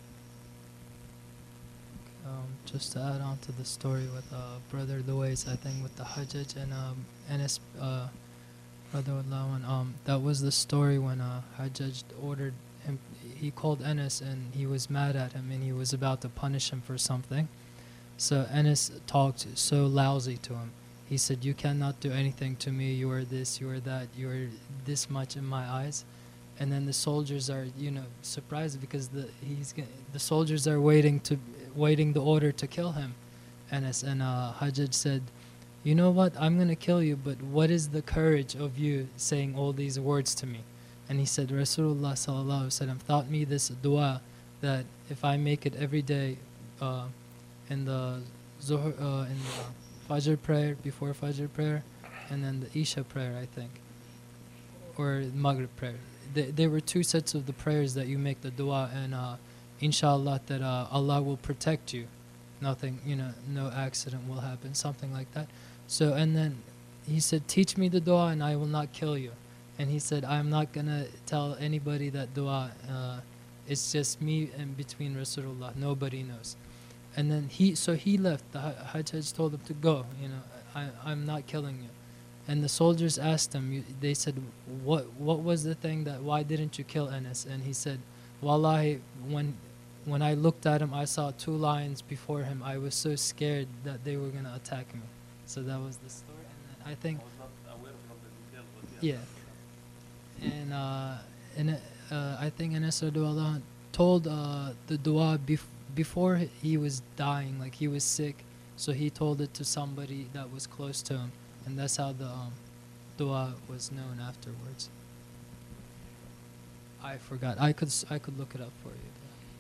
Akbar. Um, just to add on to the story with uh, Brother Luwais, I think with the Hajjaj and um, Anas, uh, Brother Lawan, um, that was the story when uh, Hajjaj ordered him, he called Anas and he was mad at him and he was about to punish him for something. So Anas talked so lousy to him. He said, "You cannot do anything to me. You are this, you are that, you are this much in my eyes." And then the soldiers are, you know, surprised because the he's g- the soldiers are waiting to waiting the order to kill him. Anas and uh, Hajjaj said, "You know what? I'm gonna kill you, but what is the courage of you saying all these words to me?" And he said, "Rasulullah sallallahu alaihi wasallam taught me this dua that if I make it every day, uh, in the Zuhr, uh, in the Fajr prayer, before Fajr prayer, and then the Isha prayer, I think, or Maghrib prayer. They, there were two sets of the prayers that you make the dua, and uh, inshallah that uh, Allah will protect you. Nothing, you know, no accident will happen, something like that." So, and then he said, "Teach me the dua and I will not kill you." And he said, "I'm not going to tell anybody that dua. Uh, it's just me and between Rasulullah. Nobody knows." And then he, so he left. The Ha- Hajjaj told him to go, you know, I, I'm not killing you. And the soldiers asked him, you- they said, what what was the thing that, why didn't you kill Anas? And he said, "Wallahi, when when I looked at him, I saw two lions before him. I was so scared that they were going to attack me." So that was the story. And then I think, yeah. And uh, and uh, I think Anas radiallahu anh told uh, the dua bef- before he- he was dying, like he was sick. So he told it to somebody that was close to him, and that's how the um, dua was known afterwards. I forgot. I could s- I could look it up for you.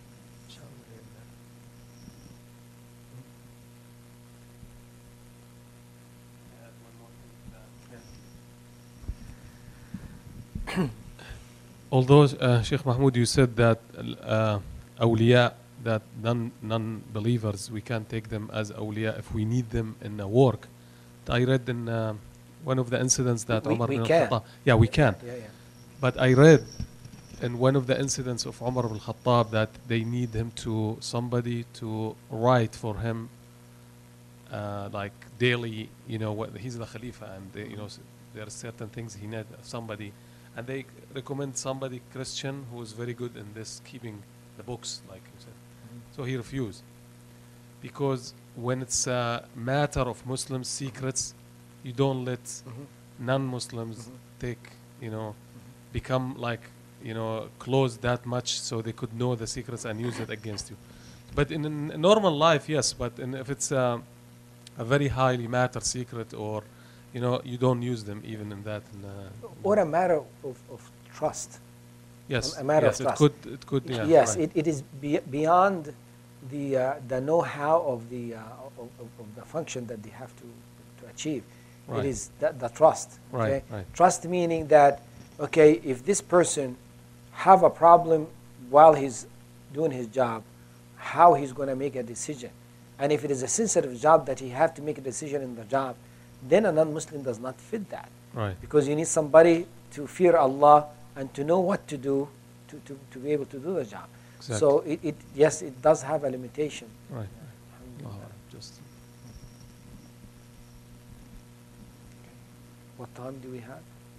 Although uh, Sheikh Mahmoud, you said that uh, awliya, that non non believers, we can't take them as awliya if we need them in a work. I read in uh, one of the incidents that We- Umar we bin can. al-Khattab. Yeah, we can. Yeah, yeah. But I read in one of the incidents of Umar bin al-Khattab that they need him to somebody to write for him, uh, like daily. You know, what he's the Khalifa, and they, you know, s- there are certain things he need somebody, and they recommend somebody Christian who is very good in this keeping the books, like you said. So he refused because when it's a matter of Muslim secrets, you don't let Mhm. non-Muslims Mhm. take, you know, become like, you know, close that much so they could know the secrets and use it against you. But in, in normal life, yes. But in, if it's a, a very highly matter secret, or, you know, you don't use them even in that. In, uh, Or a matter of, of trust. yes, a matter yes, of it trust. could, it could, yeah. Yes, right. it, it is be, beyond the uh, the know-how of the uh, of, of, of the function that they have to to achieve. Right. It is the, the trust. Right, Okay? right. Trust meaning that, okay, if this person have a problem while he's doing his job, how he's going to make a decision, and if it is a sensitive job that he have to make a decision in the job, then a non-Muslim does not fit that. Right. Because you need somebody to fear Allah and to know what to do to, to, to be able to do the job. Exactly. So it, it yes, it does have a limitation. Right. Alhamdulillah. Oh, just What time do we have?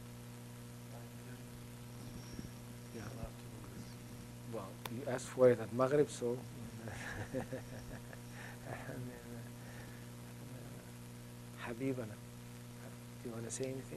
Yeah. Well, you asked for it at Maghrib, so. Habibana, do you want to say anything?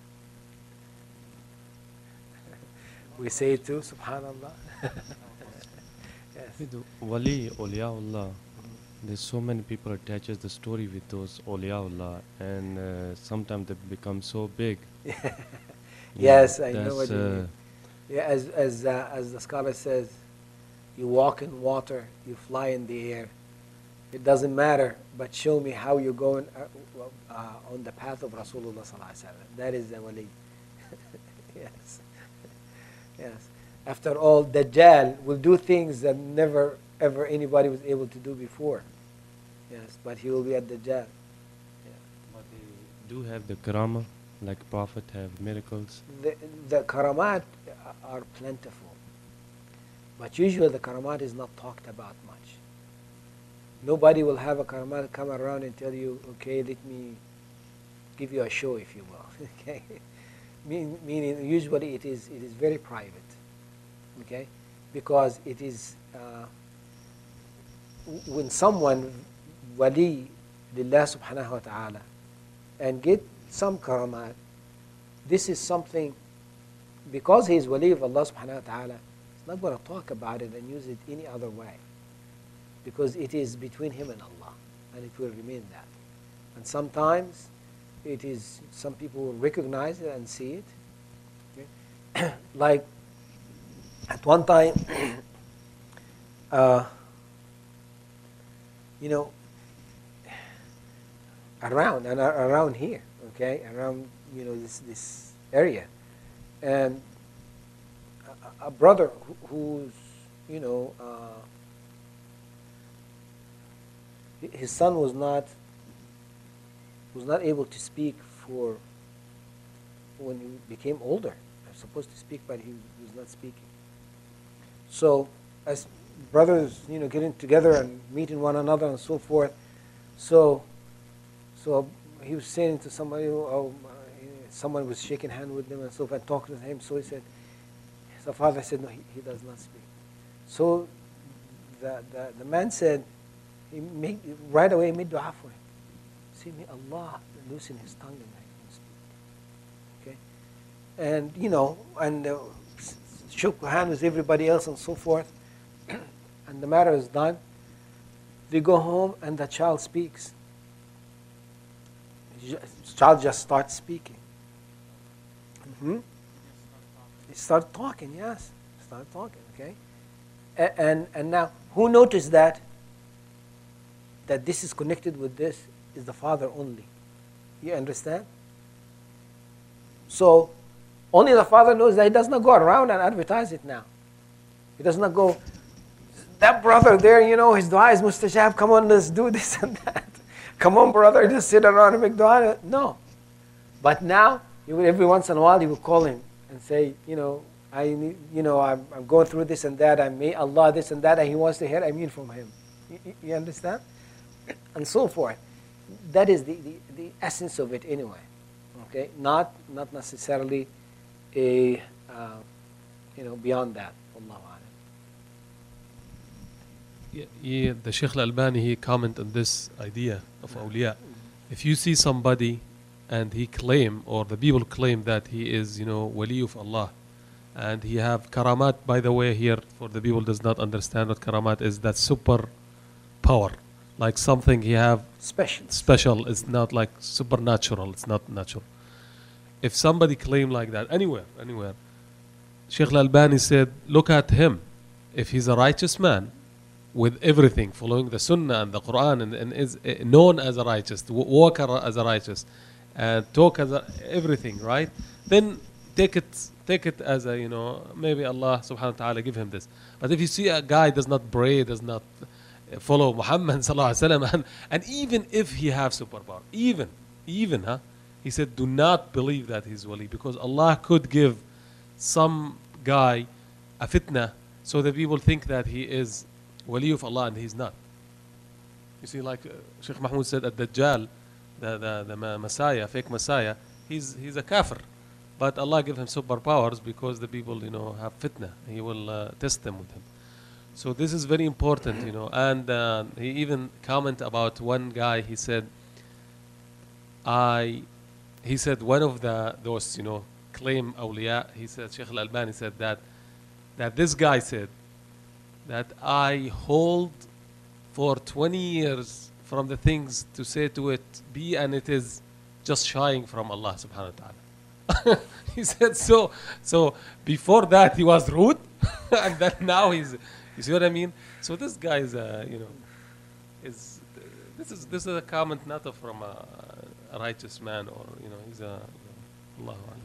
We say it too, subhanallah. Yes. With Wali, awliyaullah, there's so many people attaches the story with those awliyaullah, and uh, sometimes they become so big. You Yes, I know that's, what you uh, mean. Yeah, as as uh, as the scholar says, you walk in water, you fly in the air. It doesn't matter, but show me how you're going uh, uh, on the path of Rasulullah sallallahu alaihi wasallam. That is the wali. Yes, yes. After all, Dajjal will do things that never ever anybody was able to do before. Yes, but he will be at Dajjal. but they do have the karama, like Prophet have miracles. The, the karamat are plentiful, but usually the karamat is not talked about much. Nobody will have a karamat come around and tell you, okay, let me give you a show, if you will. Okay, Mean, meaning usually it is it is very private. Okay, because it is uh, w- when someone wali lillah subhanahu wa ta'ala and get some karamat, this is something, because he is wali of Allah subhanahu wa ta'ala, he's not going to talk about it and use it any other way, because it is between him and Allah, and it will remain that. And sometimes it is, some people will recognize it and see it. Okay? Like at one time, uh, you know, around and around here, okay, around, you know, this this area, and a, a brother who, who's, you know, uh, his son was not was not able to speak for when he became older. He was supposed to speak, but he was not speaking. So, as brothers, you know, getting together and meeting one another and so forth, so, so he was saying to somebody, oh, uh, someone was shaking hand with him and so forth, and talking to him. So he said, the father said, no, he, he does not speak. So the, the, the man said, he made, right away made dua for him. See, may Allah loosen his tongue and make him speak. Okay? And, you know, and uh, shook hands with everybody else and so forth. And the matter is done. They go home and the child speaks. The child just starts speaking. Mm-hmm. He started talking, yes. Started talking, okay? And, and, and now, who noticed that? That this is connected with this is the father only. You understand? So, only the father knows that he does not go around and advertise it now. He does not go, that brother there, you know, his dua is mustajab, come on, let's do this and that. Come on, brother, just sit around and make dua. No. But now, he will, every once in a while, he will call him and say, you know, I need, you know, I'm, I'm going through this and that, I may Allah this and that, and he wants to hear, I mean from him. You, you understand? And so forth. That is the, the, the essence of it anyway. Okay? Not not necessarily a, uh, you know, beyond that. Allahu A'lam. Yeah, yeah, the Sheikh Al-Albani, he comment on this idea of awliya. If you see somebody and he claim, or the people claim that he is, you know, wali of Allah, and he have karamat, by the way, here, for the people does not understand what karamat is, that super power. Like something he have Special. special, it's not like supernatural, it's not natural. If somebody claim like that, anywhere, anywhere, Sheikh Al-Albani said, look at him. If he's a righteous man, with everything, following the Sunnah and the Quran, and, and is uh, known as a righteous, walk as a righteous, and talk as a, everything, right? Then take it, take it as a, you know, maybe Allah subhanahu wa ta'ala give him this. But if you see a guy does not pray, does not follow Muhammad sallallahu alaihi wasallam, and, and even if he have superpower, even, even, huh? He said, do not believe that he's wali, because Allah could give some guy a fitna, so that people think that he is wali of Allah and he's not. You see, like uh, Sheikh Mahmoud said, at Dajjal, the, the, the Messiah, fake Messiah, he's, he's a kafir. But Allah give him superpowers because the people, you know, have fitna. He will uh, test them with him. So this is very important, you know. And uh, he even comment about one guy. He said, "I," he said one of the those, you know, claim awliya. He said, Sheikh Al-Albani said that that this guy said that I hold for twenty years from the things to say to it be, and it is just shying from Allah subhanahu wa ta'ala. He said so. So before that he was rude, and then now he's. You see what I mean? So this guy is, uh, you know, is uh, this is this is a comment not from a, a righteous man, or you know, he's a you know, Allahu A'lam.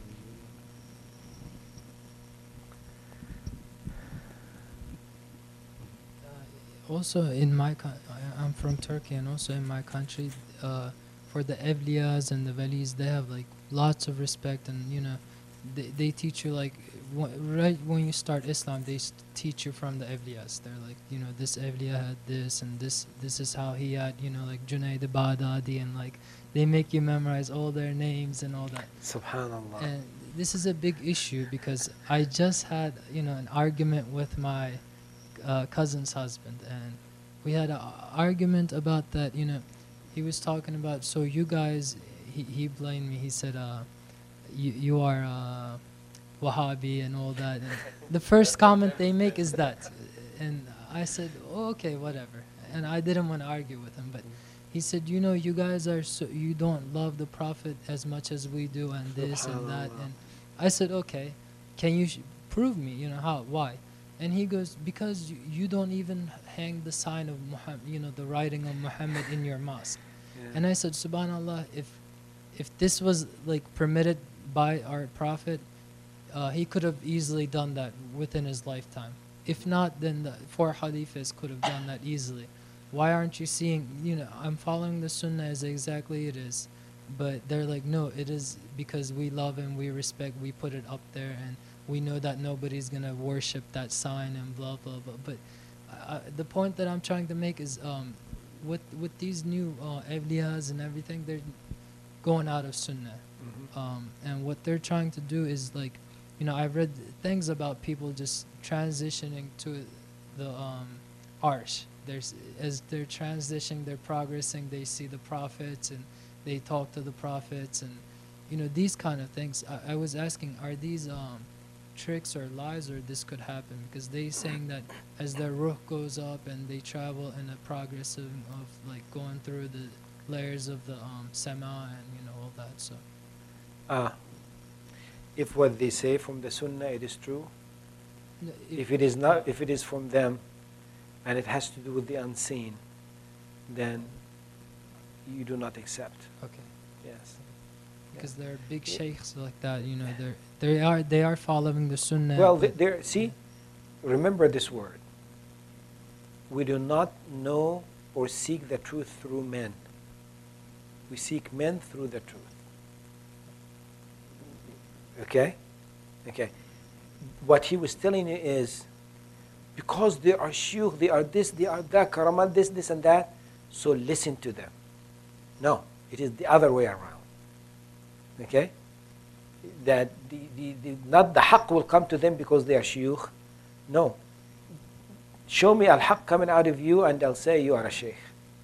Also in my co- I- I'm from Turkey, and also in my country, uh, for the evliyas and the velis, they have like lots of respect, and you know, they, they teach you like wh- right when you start Islam, they s- teach you from the evliyas. They're like, you know, this evliya had this, and this this is how he had, you know, like Junaid al-Baghdadi, and like they make you memorize all their names and all that. Subhanallah. And this is a big issue because I just had, you know, an argument with my uh, cousin's husband, and we had an argument about that. You know, he was talking about, so you guys, he, he blamed me. He said, uh, you, you are uh, Wahhabi and all that. And the first comment they make is that. And I said, oh, okay, whatever. And I didn't want to argue with him, but he said, you know, you guys are so, you don't love the Prophet as much as we do, and this and that. And I said, okay, can you sh- prove me, you know, how, why? And he goes, because you, you don't even hang the sign of Muhammad, you know, the writing of Muhammad in your mosque. Yeah. And I said, subhanallah, if if this was like permitted by our Prophet, uh, he could have easily done that within his lifetime. If not, then the four Khalifas could have done that easily. Why aren't you seeing, you know, I'm following the Sunnah as exactly it is. But they're like, no, it is because we love him, we respect, we put it up there, and we know that nobody's going to worship that sign and blah, blah, blah. But uh, the point that I'm trying to make is um, with with these new uh, awliyas and everything, they're going out of Sunnah. Mhm. Um, and what they're trying to do is like, you know, I've read things about people just transitioning to the um, arsh. There's, as they're transitioning, they're progressing, they see the prophets and they talk to the prophets and, you know, these kind of things. I, I was asking, are these um, tricks or lies, or this could happen? Because they saying that as their ruh goes up and they travel in a progressive of like going through the layers of the um, sama and, you know, all that. So Ah, if what they say from the Sunnah it is true, n- if it is not, if it is from them, and it has to do with the unseen, then you do not accept. okay. Yes. Because they're big sheikhs like that, you know, they're they are they are following the Sunnah. Well, but- there. See, remember this word. We do not know or seek the truth through men. We seek men through the truth. Okay? Okay. What he was telling you is, because they are shuyukh, they are this, they are that, karamat, this, this and that, so listen to them. No, it is the other way around. Okay? That the, the, the, not the haqq will come to them because they are shuyukh. No. Show me al-haqq coming out of you and I'll say you are a sheikh.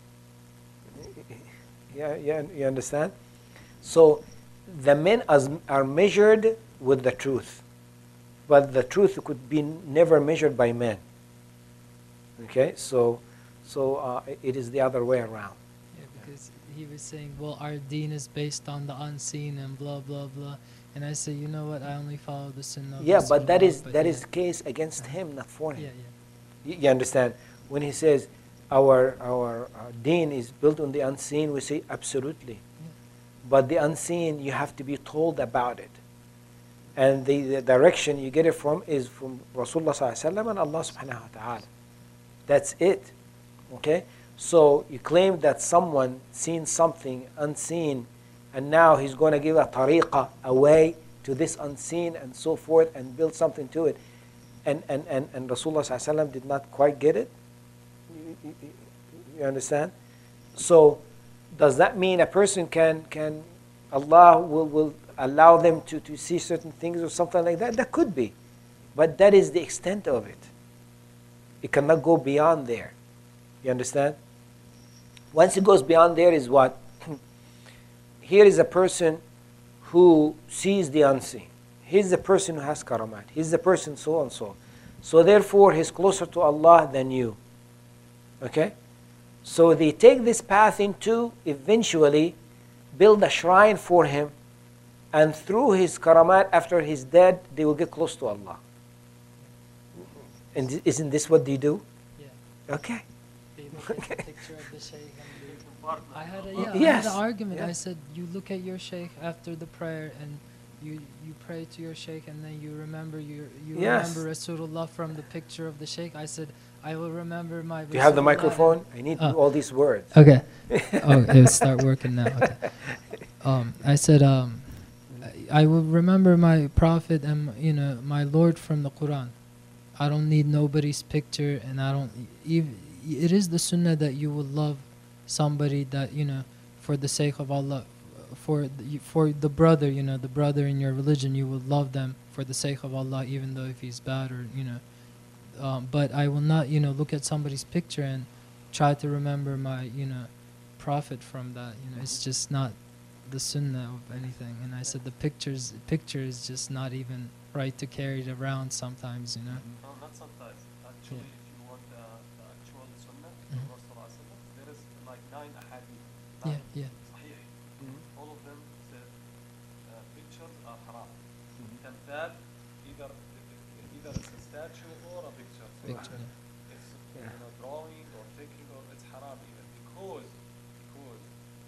Yeah, yeah, you understand? So the men as, are measured with the truth, but the truth could be never measured by men. Okay, so so uh, it is the other way around. Yeah, because he was saying, well, our deen is based on the unseen and blah, blah, blah. And I say, you know what, I only follow the Sunnah. of Yeah, but that Rasulullah, is but that yeah. is case against him, not for Yeah, him. yeah. You, you understand? When he says our our uh, deen is built on the unseen, we say absolutely. But the unseen, you have to be told about it. And the, the direction you get it from is from Rasulullah sallallahu alaihi wasallam and Allah subhanahu wa ta'ala. That's it. Okay? So you claim that someone seen something unseen and now he's going to give a tariqah, a way to this unseen and so forth and build something to it. And, and, and, and Rasulullah sallallahu alaihi wasallam did not quite get it. You, you, you understand? So does that mean a person can, can Allah will, will allow them to, to see certain things or something like that? That could be. But that is the extent of it. It cannot go beyond there. You understand? Once it goes beyond there is what? Here is a person who sees the unseen. He's the person who has karamat. He's the person so and so. So therefore he's closer to Allah than you. Okay? So they take this path into eventually build a shrine for him, and through his karamat after he's dead, they will get close to Allah. And isn't this what they do? Yeah. Okay. They look at the picture of the sheikh and they, I had a, yeah, Yes. I had an argument. Yeah. I said, you look at your sheikh after the prayer and you you pray to your sheikh and then you remember your you Yes. remember Rasulullah from the picture of the sheikh. I said, I will remember my Do you have the Rasulullah." microphone? I need Uh, all these words. Okay. Oh, it'll start working now. Okay. Um, I said, um, I I will remember my prophet and you know my Lord from the Quran. I don't need nobody's picture, and I don't. Even, it is the Sunnah that you will love somebody that you know for the sake of Allah, for the, for the brother, you know, the brother in your religion. You will love them for the sake of Allah, even though if he's bad or you know. Um, but I will not, you know, look at somebody's picture and try to remember my, you know, profit from that. You know, it's just not the sunnah of anything. And I said the pictures, picture is just not even right to carry it around sometimes. You know. No, not sometimes. Actually, Yeah. if you want the, the actual sunnah, Mhm. of Rasulullah sallallahu alaihi wasallam, there is like nine ahadith. Yeah, Nine. yeah. Sahih. All of them said uh, pictures are haram. Tamthal, either either it's a statue or a picture. So Picture. Yeah. it's Yeah. you know, drawing or taking or it's haram even because because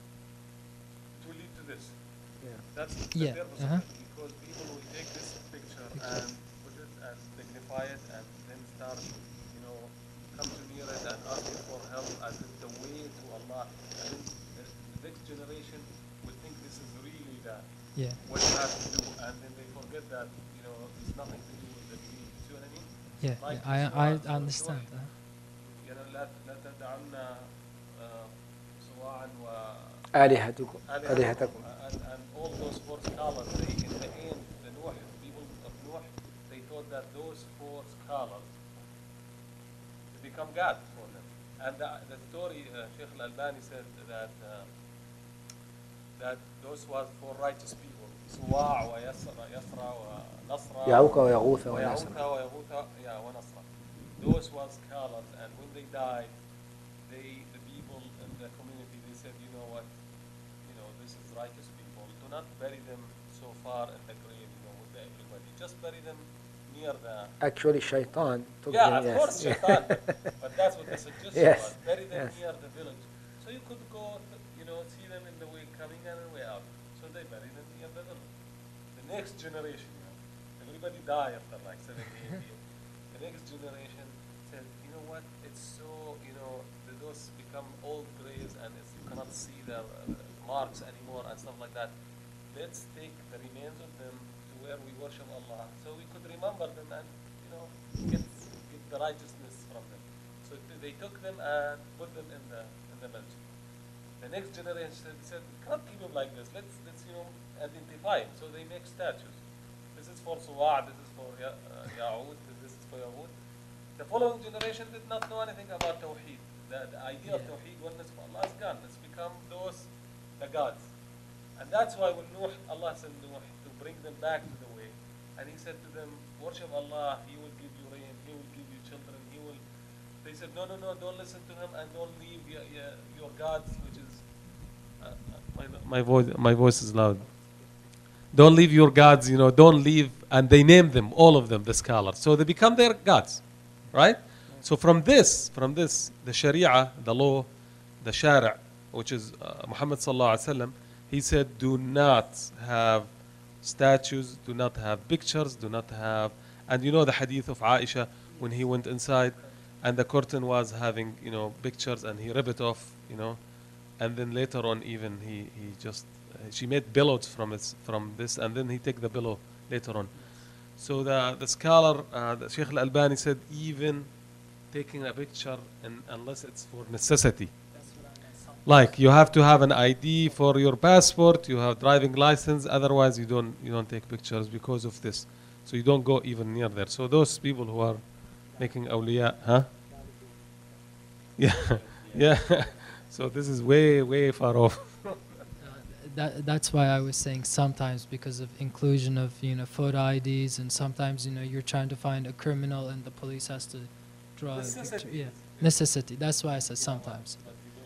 to lead to this. Yeah. That's the Yeah, purpose uh-huh. of it, because people will take this picture and put it and dignify it and then start, you know, come to near it and ask it for help as it's the way to Allah. And then the, the next generation will think this is really the Yeah. what you have to do, and then they forget that, you know, it's nothing to do with the deen. See what I mean? Yeah, Like yeah, I Suwa- I Suwa- understand. Suwa- Uh, you know, لا لا تدعنا آه، سواعا و آلهتكم آلهتكم. آلهتكم. And, and all those four scholars, they, in the end, the Nuh, people of Nuh, they thought that those four scholars become God for them. And the, the story, uh, Sheikh Al-Albani said that uh, that those was for righteous people. سواع ويسرى يسرى ونصرى يعوق ويغوث ويعوق ونسر. ويغوث yeah, ونصرى. Those was scholars, and when they died, they the people in the community, they said, you know what, you know, this is righteous people. Do not bury them so far in the grave, you know, with the everybody. Just bury them near the. Actually, shaitan took Yeah, them, of yes. course, shaitan. But that's what the suggestion Yes, was. Bury them yes. near the village. So you could go, you know, see them in the way coming and the way out. So they bury them near the village. The next generation, you know, everybody die after like seventy, eighty years. The next generation said, you know what, it's so, you know, the, those become old graves and it's, you cannot see the uh, marks anymore and stuff like that. Let's take the remains of them to where we worship Allah, so we could remember them and, you know, get, get the righteousness from them. So th- they took them and put them in the in the masjid. The next generation said, said we can't keep them like this. Let's let's you know identify them. So they make statues. This is for Suwa', this is for Ya- uh, Ya'ud, this is for Yahud. The following generation did not know anything about Tawheed. The, the idea of Yeah. Tawheed, oneness of Allah is gone. It's become those, the gods. And that's why when Nuh, Allah sent Nuh to bring them back to the way. And he said to them, worship Allah, He will give you rain, He will give you children, He will. They said, no, no, no, don't listen to him and don't leave your, your, your gods, which is. Uh, uh, my, my, voice, my voice is loud. Don't leave your gods, you know, don't leave. And they name them, all of them, the scholars. So they become their gods, right? So from this, from this, the Sharia, the law, the Shari', which is uh, Muhammad sallallahu alaihi wasallam, he said, do not have statues, do not have pictures, do not have. And you know the hadith of Aisha when he went inside, and the curtain was having, you know, pictures, and he ripped it off, you know, and then later on even he he just uh, she made pillows from it from this, and then he take the pillow later on. So the the scholar, uh, the Sheikh Al-Albani said, even taking a picture, and unless it's for necessity. Like you have to have an I D for your passport, you have driving license, otherwise you don't you don't take pictures because of this. So you don't go even near there. So those people who are making awliya, huh? Yeah, yeah. So this is way way far off. Uh, that that's why I was saying sometimes because of inclusion of you know photo I Ds, and sometimes you know you're trying to find a criminal and the police has to draw a picture. Necessity. Yeah, necessity. That's why I said sometimes.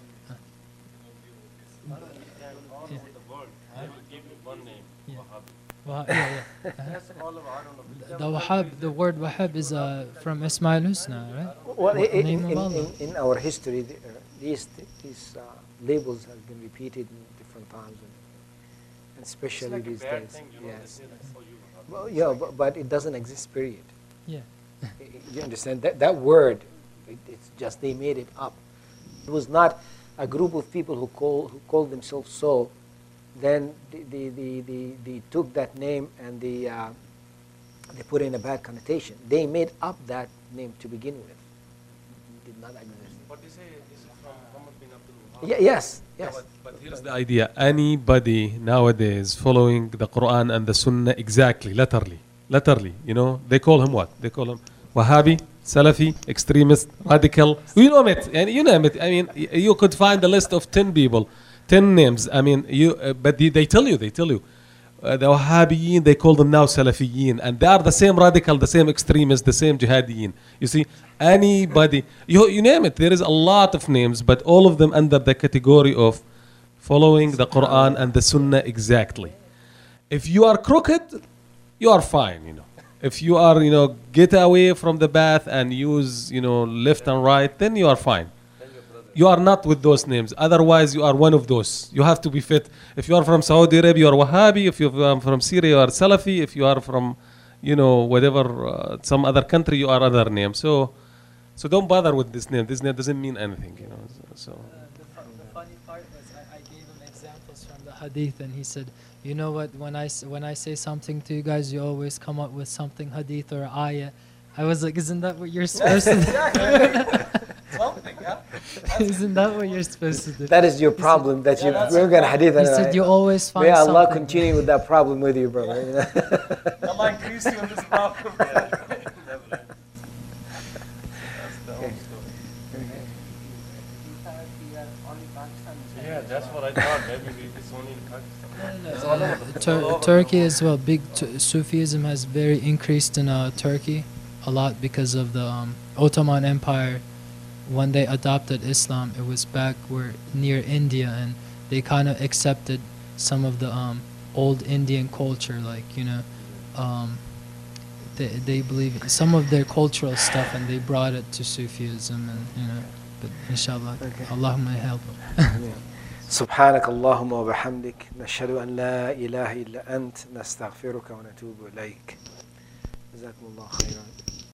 Yeah. I will give you one name, Yeah. Wahhabi. Well, yeah, yeah. Uh-huh. That's all of I don't know. The Wahhab, the word Wahhab is uh, from Ismail Husna, right? Well, What in, name in, of Allah? in, in our history, the, uh, these these uh, labels have been repeated in different times, and, and It's especially like a these bad days. thing, you know, Yes. they say like, oh, you Wahhabi. Well, yeah, but, but it doesn't exist. Period. Yeah. I- I- You understand that that word? It, it's just they made it up. It was not a group of people who call who called themselves so. Then they, they, they, they, they took that name and they uh, they put in a bad connotation. They made up that name to begin with. It did not exist. What they say is from Muhammad bin Abdul Wahhab. Yeah, yes, yes. But, but here's the idea. Anybody nowadays following the Quran and the Sunnah exactly, literally, literally, you know, they call him what? They call him Wahhabi Salafi, extremist, radical. You name it, and you name it. I mean, y- you could find a list of ten people, ten names. I mean, you. Uh, but they, they tell you, they tell you, uh, the Wahhabiyin, they call them now Salafiyin, and they are the same radical, the same extremist, the same jihadiyin. You see, anybody, you you name it. There is a lot of names, but all of them under the category of following the Quran and the Sunnah exactly. If you are crooked, you are fine, you know. If you are, you know, get away from the path and use, you know, left and right, then you are fine. You are not with those names. Otherwise, you are one of those. You have to be fit. If you are from Saudi Arabia, you are Wahhabi. If you are from Syria, you are Salafi. If you are from, you know, whatever, uh, some other country, you are other name. So, so don't bother with this name. This name doesn't mean anything, you know. So. Uh, the, fu- the funny part was I, I gave him examples from the hadith, and he said, "You know what? When I s- when I say something to you guys, you always come up with something hadith or ayah." I was like, "Isn't that what you're supposed to do? Something, yeah. Isn't that what you're supposed to do?" That is your problem that you we're going to hadith. He said, "You always find May Allah something." continue with that problem with you, brother. You know? Allah increase you in this problem. Yeah, that's what I thought. Maybe it's only in Pakistan. Uh, Tur- Turkey as well. Big t- Sufism has very increased in uh, Turkey a lot because of the um, Ottoman Empire. When they adopted Islam, it was back where near India, and they kind of accepted some of the um, old Indian culture, like you know, um, they they believe some of their cultural stuff, and they brought it to Sufism, and you know. But inshallah, Okay. Allah may help them. سبحانك اللهم وبحمدك نشهد أن لا إله إلا أنت نستغفرك ونتوب إليك جزاكم الله خيرا